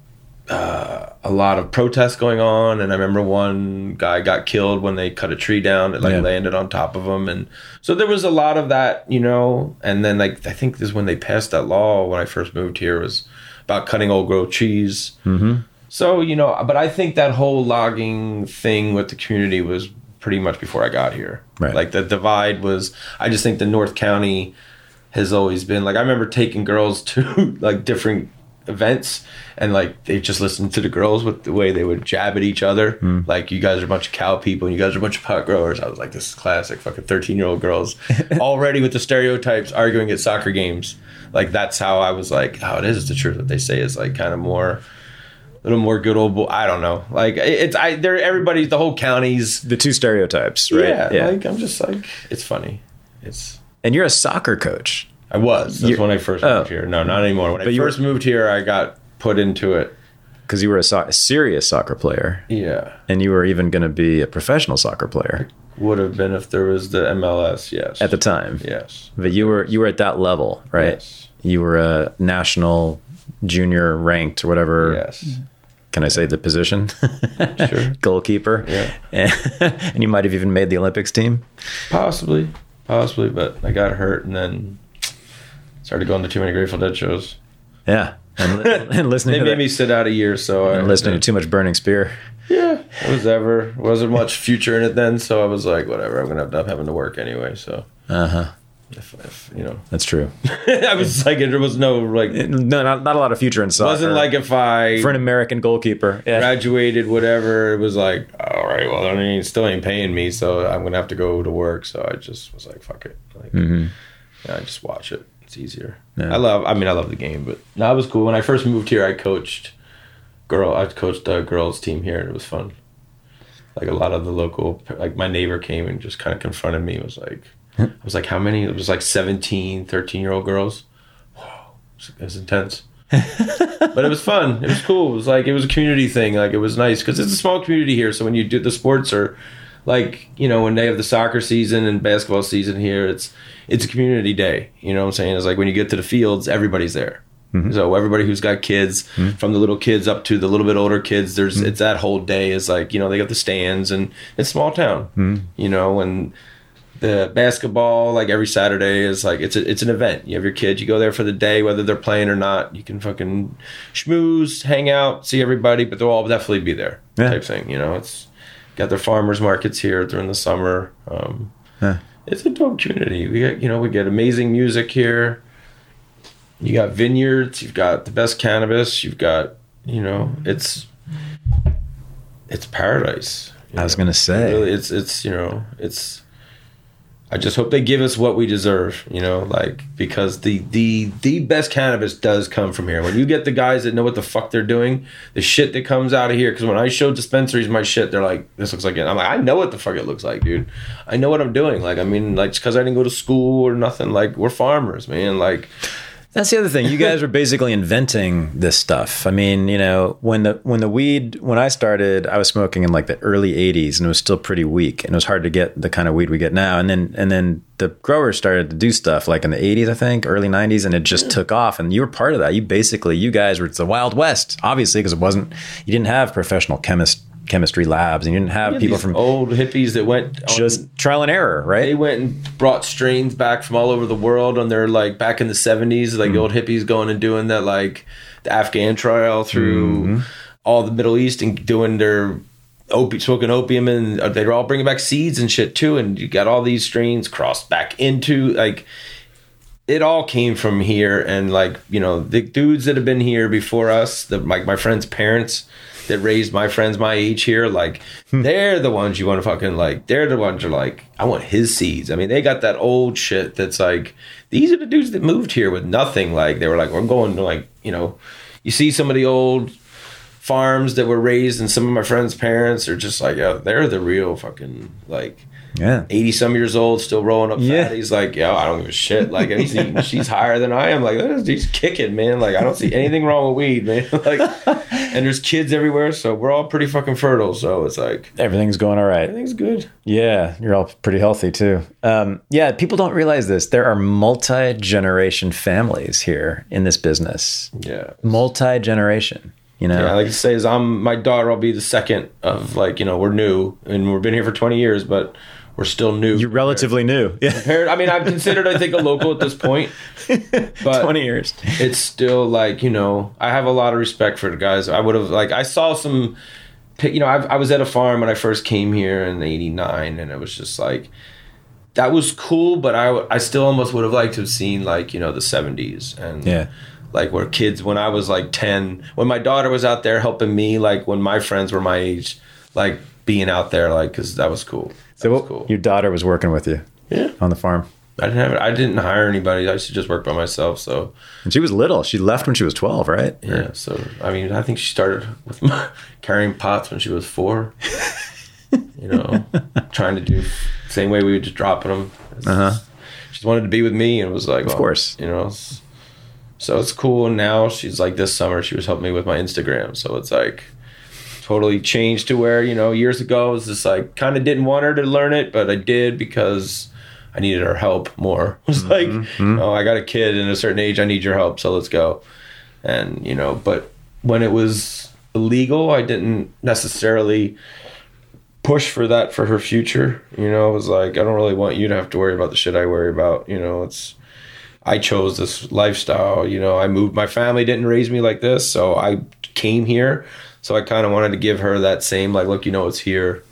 a lot of protests going on. And I remember one guy got killed when they cut a tree down. It landed on top of him. And so there was a lot of that, you know. And then like I think this is when they passed that law when I first moved here, was about cutting old growth trees. Mm-hmm. So, you know, but I think that whole logging thing with the community was pretty much before I got here. Right. Like the divide was, I just think the North County has always been like, I remember taking girls to like different events and like they just listened to the girls with the way they would jab at each other. Like, you guys are a bunch of cow people and you guys are a bunch of pot growers. I was like, this is classic fucking 13-year-old girls already with the stereotypes arguing at soccer games. Like, that's how I was like, how it is. It's the truth. What they say is like kind of more, a little more good old I don't know. Like everybody's, the whole county's the two stereotypes, right? Yeah. Like I'm just like, it's funny. And you're a soccer coach. I was. That's when I first moved here. No, not anymore. When I first moved here, I got put into it because you were a serious soccer player. Yeah. And you were even going to be a professional soccer player. Would have been if there was the MLS. Yes. At the time. Yes. But you were at that level, right? Yes. You were a national junior ranked or whatever. Yes. Can I say the position? Sure. Goalkeeper. Yeah. And you might have even made the Olympics team. Possibly, but I got hurt and then started going to too many Grateful Dead shows. Yeah. And listening they made me sit out a year, so and listening to too much Burning Spear. Yeah. Wasn't much future in it then, so I was like, whatever, I'm gonna end up having to work anyway, so if you know. That's true. I was like, there was no like not a lot of future in soccer. It wasn't like if I for an American goalkeeper graduated whatever, it was like, all right, well, I mean, still ain't paying me, so I'm gonna have to go to work. So I just was like, fuck it. Like I just watch it. It's easier. Yeah. I love the game, but no, it was cool. When I first moved here, I coached a girls team here and it was fun. Like a lot of the local, like my neighbor came and just kind of confronted me. It was like, I was like, how many? It was like 17, 13-year-old girls. Whoa, it was intense. But it was fun. It was cool. It was a community thing. Like, it was nice because it's a small community here. So when you do the sports are like, you know, when they have the soccer season and basketball season here, it's a community day. You know what I'm saying? It's like when you get to the fields, everybody's there. Mm-hmm. So everybody who's got kids, from the little kids up to the little bit older kids, it's that whole day is like, you know, they got the stands and it's small town, you know, and the basketball, like every Saturday is like, it's an event. You have your kids, you go there for the day, whether they're playing or not, you can fucking schmooze, hang out, see everybody, but they'll all definitely be there type thing. You know, it's got their farmers markets here during the summer. It's a dope community. We get amazing music here. You got vineyards, you've got the best cannabis, you've got, you know, it's paradise. I was going to say. Really, it's you know, it's I just hope they give us what we deserve, you know, like, because the best cannabis does come from here. When you get the guys that know what the fuck they're doing, the shit that comes out of here, because when I show dispensaries my shit, they're like, this looks like it. I'm like, I know what the fuck it looks like, dude. I know what I'm doing. Like, I mean, like, because I didn't go to school or nothing. Like, we're farmers, man. Like, that's the other thing. You guys were basically inventing this stuff. I mean, you know, when I started, I was smoking in like the early 80s and it was still pretty weak and it was hard to get the kind of weed we get now. And then the growers started to do stuff like in the 80s, I think, early 90s, and it just took off. And you were part of that. You guys were the Wild West, obviously, because you didn't have professional chemistry labs, and you didn't have people from old hippies that went just trial and error, right? They went and brought strains back from all over the world on their, like, back in the 70s, like the old hippies going and doing that, like the Afghan trial through all the Middle East and doing their smoking opium, and they were all bringing back seeds and shit too, and you got all these strains crossed back into, like, it all came from here. And, like, you know, the dudes that have been here before us, like my friends' parents that raised my friends my age here, like, they're the ones you want to fucking, like, they're the ones you're like, I want his seeds. I mean, they got that old shit that's like, these are the dudes that moved here with nothing. Like, they were like, we're going to, like, you know, you see some of the old farms that were raised, and some of my friends' parents are just like, yeah, they're the real fucking, like, 80 some years old, still rolling up fatties. Like, yo, I don't give a shit. Like, she's higher than I am. Like, he's kicking, man. Like, I don't see anything wrong with weed, man. Like, and there's kids everywhere, so we're all pretty fucking fertile. So it's like, everything's going all right. Everything's good. Yeah, you're all pretty healthy too. Yeah, people don't realize this. There are multi-generation families here in this business. Yeah, multi-generation. You know, yeah, like I say, my daughter will be the second of, like, you know, we're new and we've been here for 20 years, but we're still new. You're relatively new. Yeah. I mean, I'm considered, I think, a local at this point. But 20 years. It's still, like, you know, I have a lot of respect for the guys. I would have, like, I saw some, you know, I was at a farm when I first came here in '89, and it was just like, that was cool, but I still almost would have liked to have seen, like, you know, the 70s. And yeah. Like, where kids, when I was like 10, when my daughter was out there helping me, like, when my friends were my age, like, being out there, like, because that was cool. Cool. Your daughter was working with you, on the farm. I didn't hire anybody. I used to just work by myself. So, and she was little. She left when she was 12, right? Yeah. So, I mean, I think she started with carrying pots when she was 4. You know, trying to do the same way we were just dropping them. She just wanted to be with me, and it was like, of course, you know. So it's cool. And now she's like, this summer she was helping me with my Instagram. So it's like totally changed to where, you know, years ago it was just like, kind of didn't want her to learn it, but I did because I needed her help more. It was like, oh, I got a kid in a certain age, I need your help, so let's go. And, you know, but when it was illegal, I didn't necessarily push for that for her future. You know, I was like, I don't really want you to have to worry about the shit I worry about. You know, I chose this lifestyle. You know, my family didn't raise me like this, so I came here. So I kind of wanted to give her that same, like, look, you know, it's here.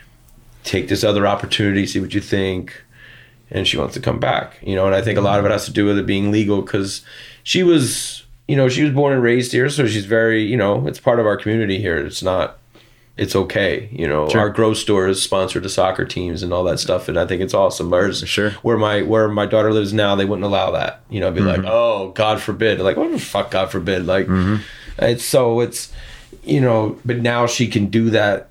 Take this other opportunity, see what you think. And she wants to come back, you know, and I think a lot of it has to do with it being legal, because she was born and raised here. So she's very, you know, it's part of our community here. It's okay. You know, Our grow store is sponsored to soccer teams and all that stuff. And I think it's awesome. Where my daughter lives now, they wouldn't allow that, you know, be like, oh, God forbid. Like, what the fuck, God forbid? Like, it's, you know, but now she can do that.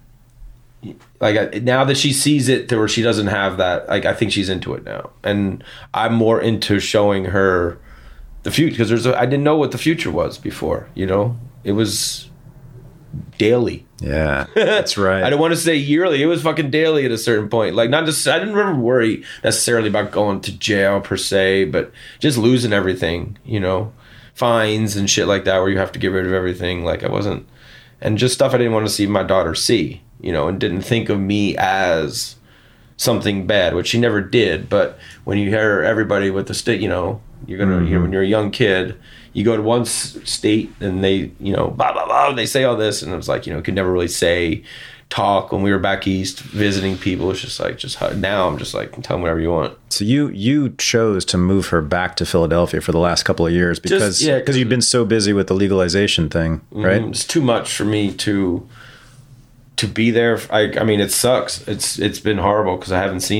Like, now that she sees it to where she doesn't have that, like, I think she's into it now. And I'm more into showing her the future, because I didn't know what the future was before, you know? It was daily. Yeah, that's right. I don't want to say yearly. It was fucking daily at a certain point. Like, not just, I didn't ever worry necessarily about going to jail per se, but just losing everything, you know? Fines and shit like that where you have to get rid of everything. Like, I wasn't, and just stuff I didn't want to see my daughter see, you know, and didn't think of me as something bad, which she never did. But when you hear everybody with the state, you know, you're gonna, you know, when you're a young kid, you go to one state and they, you know, blah blah blah, they say all this, and it was like, you know, could never really talk when we were back east visiting people. It's just like, now I'm just like, tell them whatever you want. So you chose to move her back to Philadelphia for the last couple of years because you've been so busy with the legalization thing, right? It's too much for me to be there. I mean, it sucks. It's been horrible because I haven't seen her.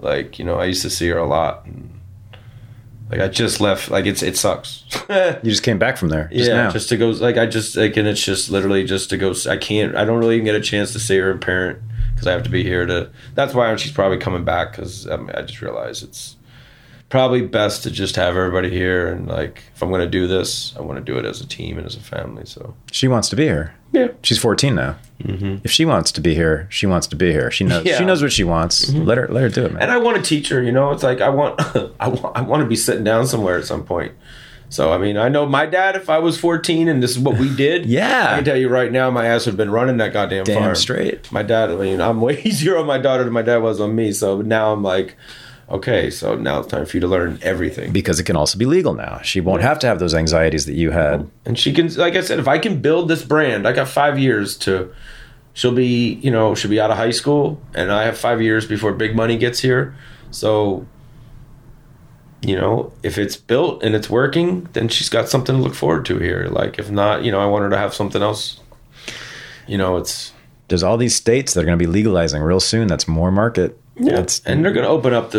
Like, you know, I used to see her a lot. And, like, I just left. Like, it sucks. You just came back from there. Just to go. Like, and it's just literally just to go. I don't really even get a chance to see her and parent because I have to be here to. That's why she's probably coming back because I just realized it's probably best to just have everybody here. And, like, if I'm going to do this, I want to do it as a team and as a family. So she wants to be here. Yeah. She's 14 now. Mm-hmm. If she wants to be here, she wants to be here. She knows. Yeah. She knows what she wants. Mm-hmm. Let her do it, man. And I want to teach her. You know, it's like I want to be sitting down somewhere at some point. So I mean, I know my dad. If I was 14 and this is what we did, yeah, I can tell you right now, my ass would have been running that goddamn farm straight. My dad. I mean, I'm way easier on my daughter than my dad was on me. So now I'm like, okay, so now it's time for you to learn everything. Because it can also be legal now. She won't have to have those anxieties that you had. And she can, like I said, if I can build this brand, I got 5 years to, she'll be out of high school, and I have 5 years before big money gets here. So, you know, if it's built and it's working, then she's got something to look forward to here. Like, if not, you know, I want her to have something else. You know, there's all these states that are going to be legalizing real soon. That's more market. Yeah, and they're going to open up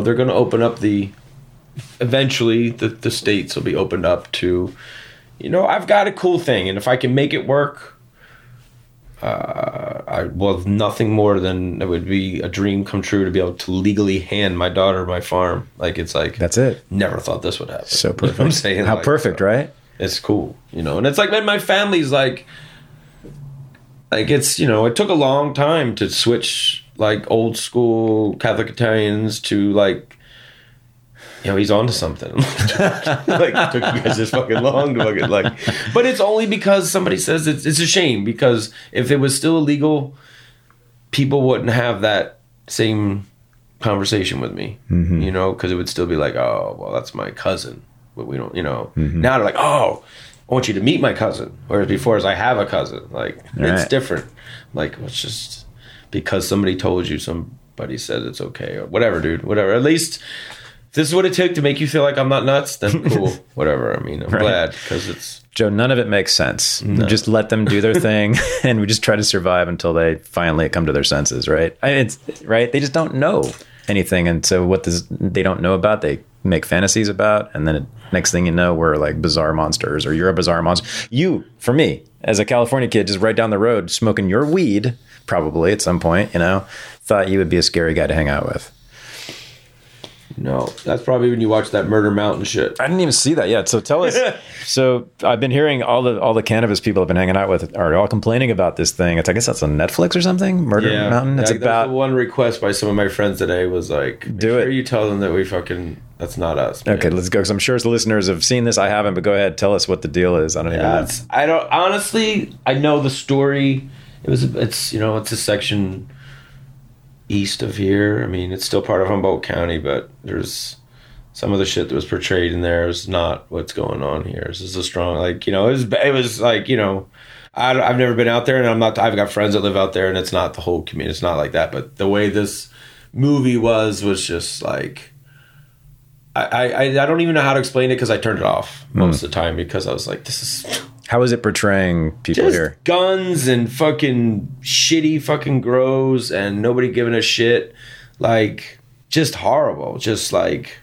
eventually the states will be opened up to, you know, I've got a cool thing. And if I can make it work, nothing more than it would be a dream come true to be able to legally hand my daughter my farm. Like, it's like, that's it. Never thought this would happen. So perfect. You know what I'm saying? How perfect, right? It's cool, you know, and it's like, man, my family's like it's, you know, it took a long time to switch like old school Catholic Italians to, like, you know, he's onto something. Like, it took you guys this fucking long to fucking, like, but it's only because somebody says it's a shame, because if it was still illegal, people wouldn't have that same conversation with me, mm-hmm. you know, because it would still be like, oh, well, that's my cousin, but we don't, you know, mm-hmm. Now they're like, oh, I want you to meet my cousin, whereas before, I have a cousin, like, it's different. Like, it's just because somebody told you, somebody said it's okay, or whatever, dude, whatever. At least if this is what it took to make you feel like I'm not nuts, then cool, whatever. I mean, I'm glad, because it's... Joe, none of it makes sense. No. Just let them do their thing, and we just try to survive until they finally come to their senses, right? Right? They just don't know anything, and so they don't know about, they make fantasies about, and then next thing you know, we're like bizarre monsters, or you're a bizarre monster. You, for me, as a California kid, just right down the road, smoking your weed, probably at some point, you know, thought you would be a scary guy to hang out with. No, that's probably when you watch that Murder Mountain shit. I didn't even see that yet. So tell us. So I've been hearing all the cannabis people I've been hanging out with are all complaining about this thing. I guess that's on Netflix or something. Murder Mountain. It's about the one request by some of my friends today was like, "Do it." You tell them that we fucking that's not us. Man. Okay, let's go. Because I'm sure the listeners have seen this. I haven't, but go ahead. Tell us what the deal is. I don't even know. I don't honestly. I know the story. It's you know, it's a section east of here. I mean, it's still part of Humboldt County, but there's some of the shit that was portrayed in there is not what's going on here. This is a strong, like, you know, it was like, you know, I've never been out there, and I've got friends that live out there, and it's not the whole community. It's not like that, but the way this movie was just like, I don't even know how to explain it, because I turned it off most of the time, because I was like, this is... How is it portraying people just here? Guns and fucking shitty fucking grows and nobody giving a shit. Like, just horrible. Just like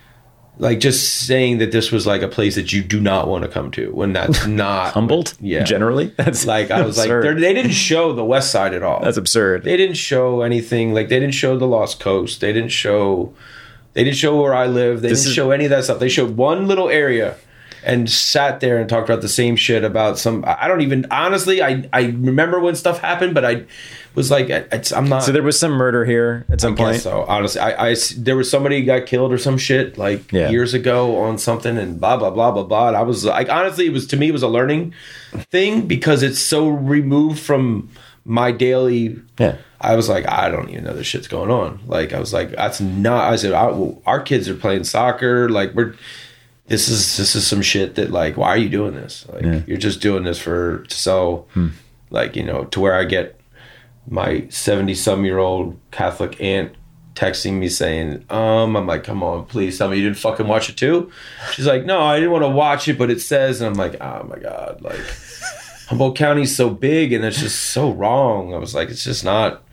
just saying that this was like a place that you do not want to come to, when that's not Humboldt. Yeah, generally, that's like I was absurd. Like they didn't show the West Side at all. That's absurd. They didn't show anything. Like, they didn't show the Lost Coast. They didn't show where I live. They didn't show any of that stuff. They showed one little area and sat there and talked about the same shit about some. I don't even honestly. I remember when stuff happened, but I was like, I'm not. So there was some murder here at some point. So honestly, there was somebody who got killed or some shit like years ago on something, and blah blah blah blah blah. And I was like, honestly, it was a learning thing, because it's so removed from my daily. Yeah. I was like, I don't even know this shit's going on. Like, I was like, that's not. I said, our kids are playing soccer. Like, This is some shit that, like, why are you doing this? Like, you're just doing this to sell, like, you know, to where I get my 70-some-year-old Catholic aunt texting me saying, I'm like, come on, please tell me you didn't fucking watch it too? She's like, no, I didn't want to watch it, but it says, and I'm like, oh my God, like, Humboldt County's so big and it's just so wrong. I was like, it's just not,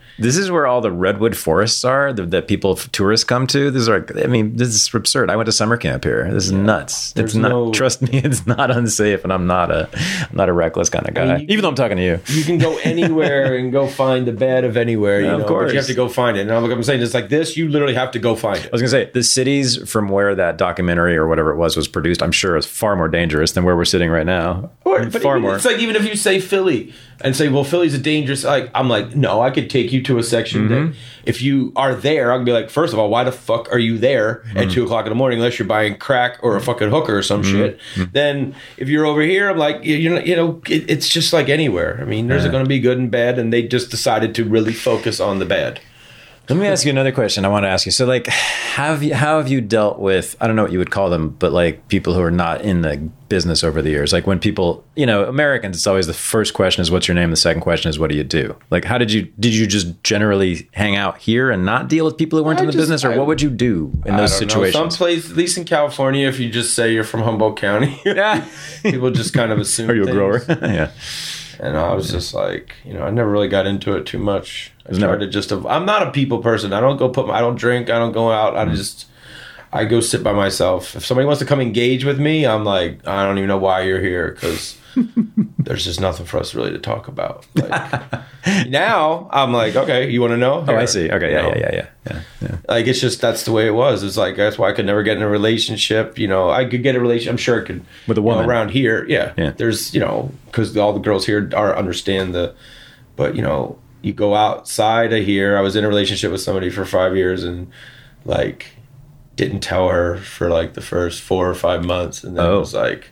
This is where all the redwood forests are that tourists come to. This is absurd. I went to summer camp here. This is nuts. It's not. Trust me, it's not unsafe, and I'm not a reckless kind of guy. Even though I'm talking to you, you can go anywhere and go find the bed of anywhere. You know, of course, but you have to go find it. And I'm saying, it's like this. You literally have to go find it. I was gonna say the cities from where that documentary or whatever it was produced, I'm sure is far more dangerous than where we're sitting right now. But far more. It's like, even if you say Philly and say, well, Philly's a dangerous, like, I'm like, no, I could take you to a section that if you are there, I'll be like, first of all, why the fuck are you there at 2 o'clock in the morning unless you're buying crack or a fucking hooker or some shit? Then if you're over here, I'm like, it's just like anywhere. I mean, there's going to be good and bad, and they just decided to really focus on the bad. Let me ask you another question. I want to ask you. So, like, how have you dealt with, I don't know what you would call them, but like people who are not in the business over the years? Like when people, Americans, it's always the first question is, what's your name? The second question is, what do you do? Like, how did you just generally hang out here and not deal with people who weren't in the business? Or what would you do in those situations? Some place, at least in California, if you just say you're from Humboldt County, people just kind of assume. Are you a grower? Yeah. And I was just like, I never really got into it too much. I'm not a people person. I don't I don't drink. I don't go out. I go sit by myself. If somebody wants to come engage with me, I'm like, I don't even know why you're here, because there's just nothing for us really to talk about. Like, now I'm like, okay, you want to know? Here. Oh, I see. Okay, yeah. Like, it's just, that's the way it was. It's like, that's why I could never get in a relationship. I could get a relationship. I'm sure I could with a woman around here. Yeah. There's, because all the girls here understand but you go outside of here. I was in a relationship with somebody for 5 years and like didn't tell her for like the first 4 or 5 months, and then it was like,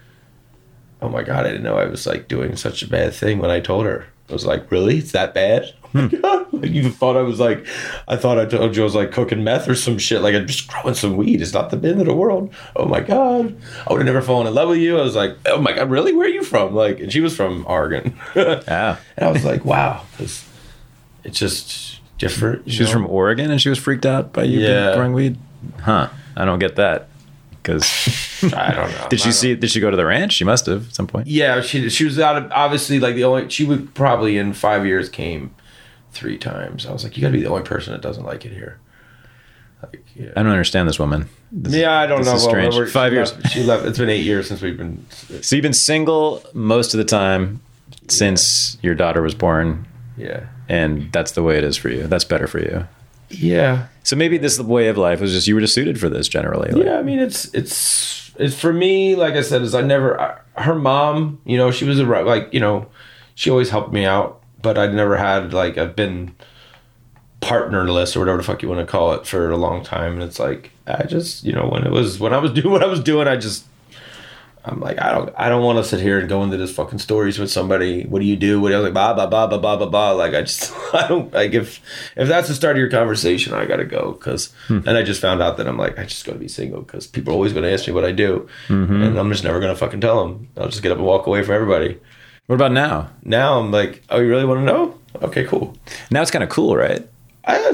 oh my God, I didn't know I was like doing such a bad thing when I told her. I was like, really? It's that bad? Oh my God. Like, you thought I told you I was like cooking meth or some shit. Like, I'm just growing some weed. It's not the end of the world. Oh my God. I would have never fallen in love with you. I was like, oh my God, really? Where are you from? Like, and she was from Oregon. Yeah. And I was like, wow. It's just different. She was from Oregon and she was freaked out by you growing weed? Huh. I don't get that. Because I don't know. Did she go to the ranch? She must have at some point. Yeah, she was out of, obviously, like she would probably in 5 years came 3 times. I was like, you gotta be the only person that doesn't like it here. Like, yeah. I don't understand this woman. I don't know. This is strange. 5 years. She left. It's been 8 years since we've been. So you've been single most of the time since your daughter was born. Yeah. And that's the way it is for you. That's better for you. Yeah. So maybe this way of life was just, you were just suited for this generally. Like. Yeah, I mean, it's for me, like I said, is her mom, she was she always helped me out, but I'd never had I've been partnerless or whatever the fuck you want to call it for a long time. And it's like, I just, when I was doing what I was doing, I'm like, I don't want to sit here and go into this fucking stories with somebody. What do you do? I was like, blah, blah, blah, blah, blah, blah, blah. Like, I don't, like, if that's the start of your conversation, I got to go. And I just found out that I'm like, I just got to be single because people are always going to ask me what I do. Mm-hmm. And I'm just never going to fucking tell them. I'll just get up and walk away from everybody. What about now? Now I'm like, oh, you really want to know? Okay, cool. Now it's kind of cool, right? I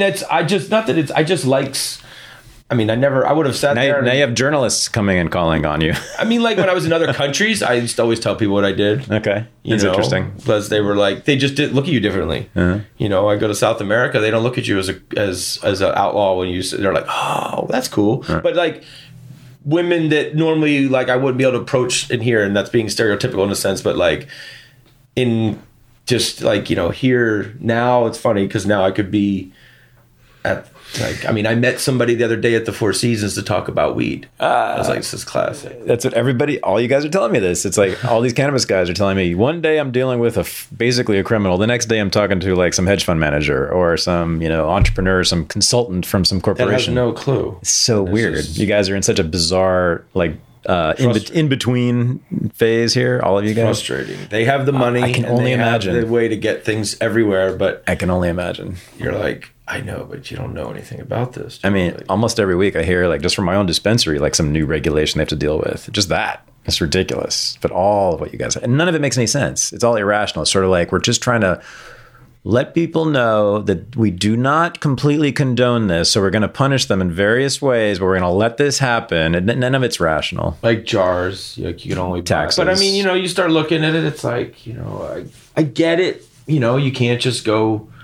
would have sat there. Now you have journalists coming and calling on you. I mean, like when I was in other countries, I used to always tell people what I did. Okay. That's interesting. Because they were like, they just did look at you differently. Uh-huh. I go to South America, they don't look at you as an outlaw when they're like, oh, that's cool. Uh-huh. But like women that normally like I wouldn't be able to approach in here, and that's being stereotypical in a sense, but like in just like, here now it's funny because now I could be at I met somebody the other day at the Four Seasons to talk about weed. I was like, this is classic. That's what all you guys are telling me this. It's like all these cannabis guys are telling me one day I'm dealing with basically a criminal. The next day I'm talking to like some hedge fund manager or some, entrepreneur, some consultant from some corporation. That has no clue. It's so weird. You guys are in such a bizarre, like, in between phase here, all of you guys. Frustrating. They have the money. I can only imagine the way to get things everywhere, but I can only imagine. You're like, I know, but you don't know anything about this. I mean, almost every week I hear, like, just from my own dispensary, like some new regulation they have to deal with. Just that. It's ridiculous. But all of what you guys have, and none of it makes any sense. It's all irrational. It's sort of like we're just trying to let people know that we do not completely condone this. So we're going to punish them in various ways, but we're going to let this happen. And none of it's rational. Like jars, like you can only taxes. But I mean, you start looking at it, it's like, I get it. You can't just go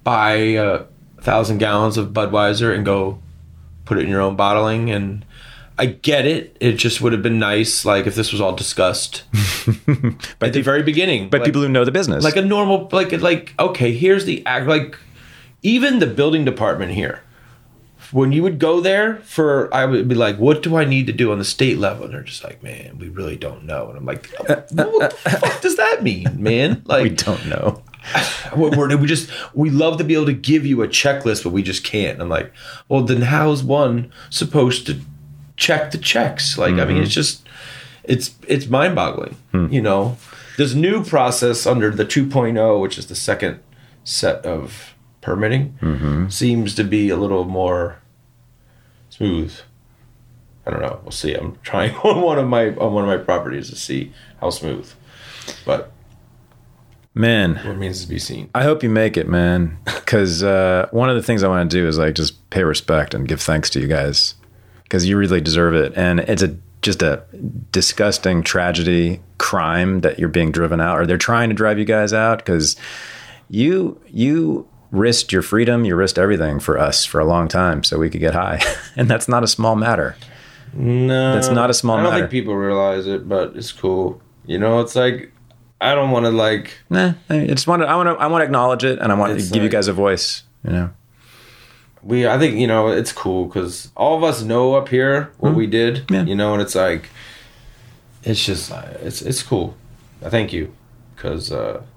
buy 1,000 gallons of Budweiser and go put it in your own bottling. And I get it. It just would have been nice, like, if this was all discussed at the very beginning. But people who know the business. Like a normal, like, okay, here's the act. Like, even the building department here, when you would go there I would be like, what do I need to do on the state level? And they're just like, man, we really don't know. And I'm like, what the fuck does that mean, man? Like, we don't know. We love to be able to give you a checklist, but we just can't. I'm like, well, then how's one supposed to check the checks? Like, I mean, it's just, it's mind boggling, you know. This new process under the 2.0, which is the second set of permitting, seems to be a little more smooth. I don't know. We'll see. I'm trying on one of my properties to see how smooth, but man, what remains to be seen. I hope you make it, man. Because one of the things I want to do is like just pay respect and give thanks to you guys, because you really deserve it. And it's just a disgusting tragedy, crime that you're being driven out, or they're trying to drive you guys out, because you risked your freedom, you risked everything for us for a long time so we could get high. And that's not a small matter. No. That's not a small matter. I don't think people realize it, but it's cool. You know, it's like, I don't want to like... Nah, I want to acknowledge it, and I want to give you guys a voice, you know. I think, you know, it's cool because all of us know up here what we did, you know, and it's like, it's just, it's cool. I thank you, because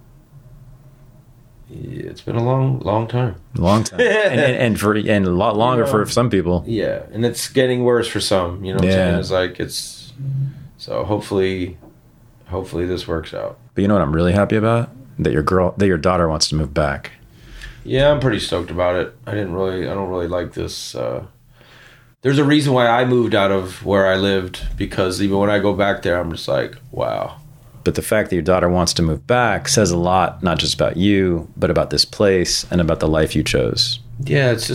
it's been a long time. and a lot longer for some people. Yeah, and it's getting worse for some, you know what I'm saying? It's like, so hopefully this works out. But you know what I'm really happy about? That your daughter wants to move back. Yeah, I'm pretty stoked about it. I don't really like this. There's a reason why I moved out of where I lived, because even when I go back there, I'm just like, wow. But the fact that your daughter wants to move back says a lot, not just about you, but about this place and about the life you chose. Yeah, you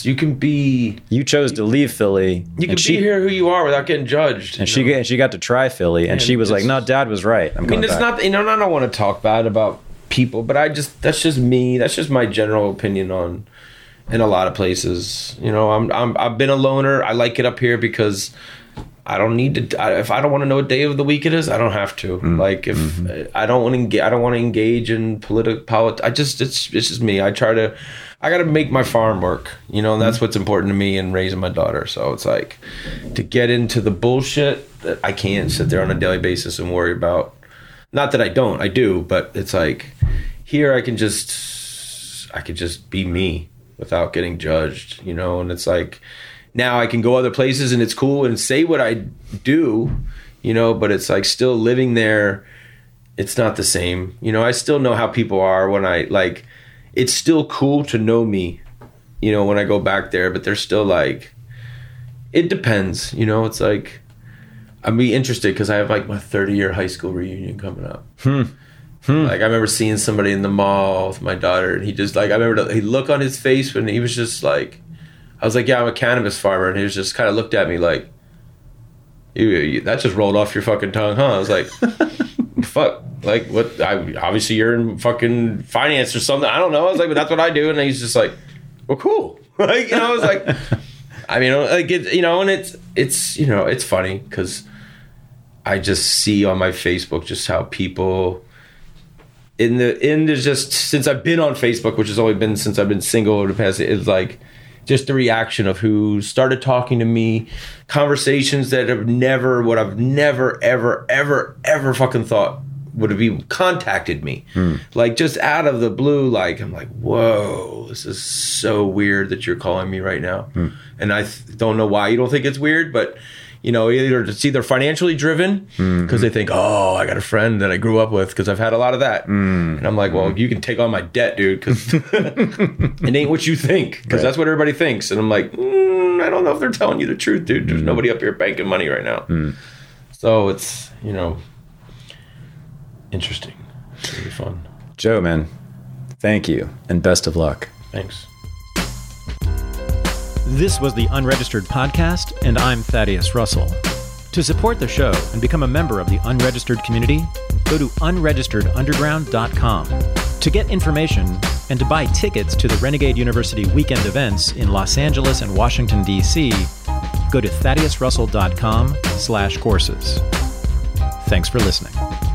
chose to leave Philly. You can be here who you are without getting judged. And she got to try Philly, and she was like, no, Dad was right. I don't want to talk bad about people, but that's just me. That's just my general opinion in a lot of places. You know, I've been a loner. I like it up here because I don't need to. If I don't want to know what day of the week it is, I don't have to. Like, if I don't want to engage in politics. It's just me. I got to make my farm work, you know, and that's what's important to me in raising my daughter. So it's like, to get into the bullshit that I can't sit there on a daily basis and worry about. Not that I do, but it's like, here I could just be me without getting judged, you know, and it's like, now I can go other places and it's cool and say what I do, you know, but it's like, still living there, it's not the same. You know, I still know how people are when it's still cool to know me, you know, when I go back there, but they're still like, it depends, you know, it's like, I'd be interested because I have like my 30-year high school reunion coming up. Like, I remember seeing somebody in the mall with my daughter, and he just like, I remember he look on his face when he was just like, I was like, yeah, I'm a cannabis farmer, and he was just kind of looked at me like, that just rolled off your fucking tongue, huh? I was like, fuck, like, what? Obviously you're in fucking finance or something. I don't know. I was like, but that's what I do, and he's just like, well, cool. Like, you know, I was like, I mean, like, you know, and it's you know, it's funny because I just see on my Facebook just how people there's just, since I've been on Facebook, which has only been since I've been single over the past, it's like just the reaction of who started talking to me, conversations that I've never ever fucking thought would have contacted me. Like, just out of the blue, like, I'm like, whoa, this is so weird that you're calling me right now. And I don't know why you don't think it's weird, but you know, it's either financially driven because they think, oh, I got a friend that I grew up with, because I've had a lot of that. And I'm like, well, you can take on my debt, dude, because it ain't what you think, because that's what everybody thinks. And I'm like, I don't know if they're telling you the truth, dude. There's nobody up here banking money right now. So it's, you know, interesting. It's really fun. Joe, man, thank you and best of luck. Thanks. This was the Unregistered Podcast, and I'm Thaddeus Russell. To support the show and become a member of the unregistered community, go to unregisteredunderground.com. To get information and to buy tickets to the Renegade University weekend events in Los Angeles and Washington, D.C., go to thaddeusrussell.com/courses. Thanks for listening.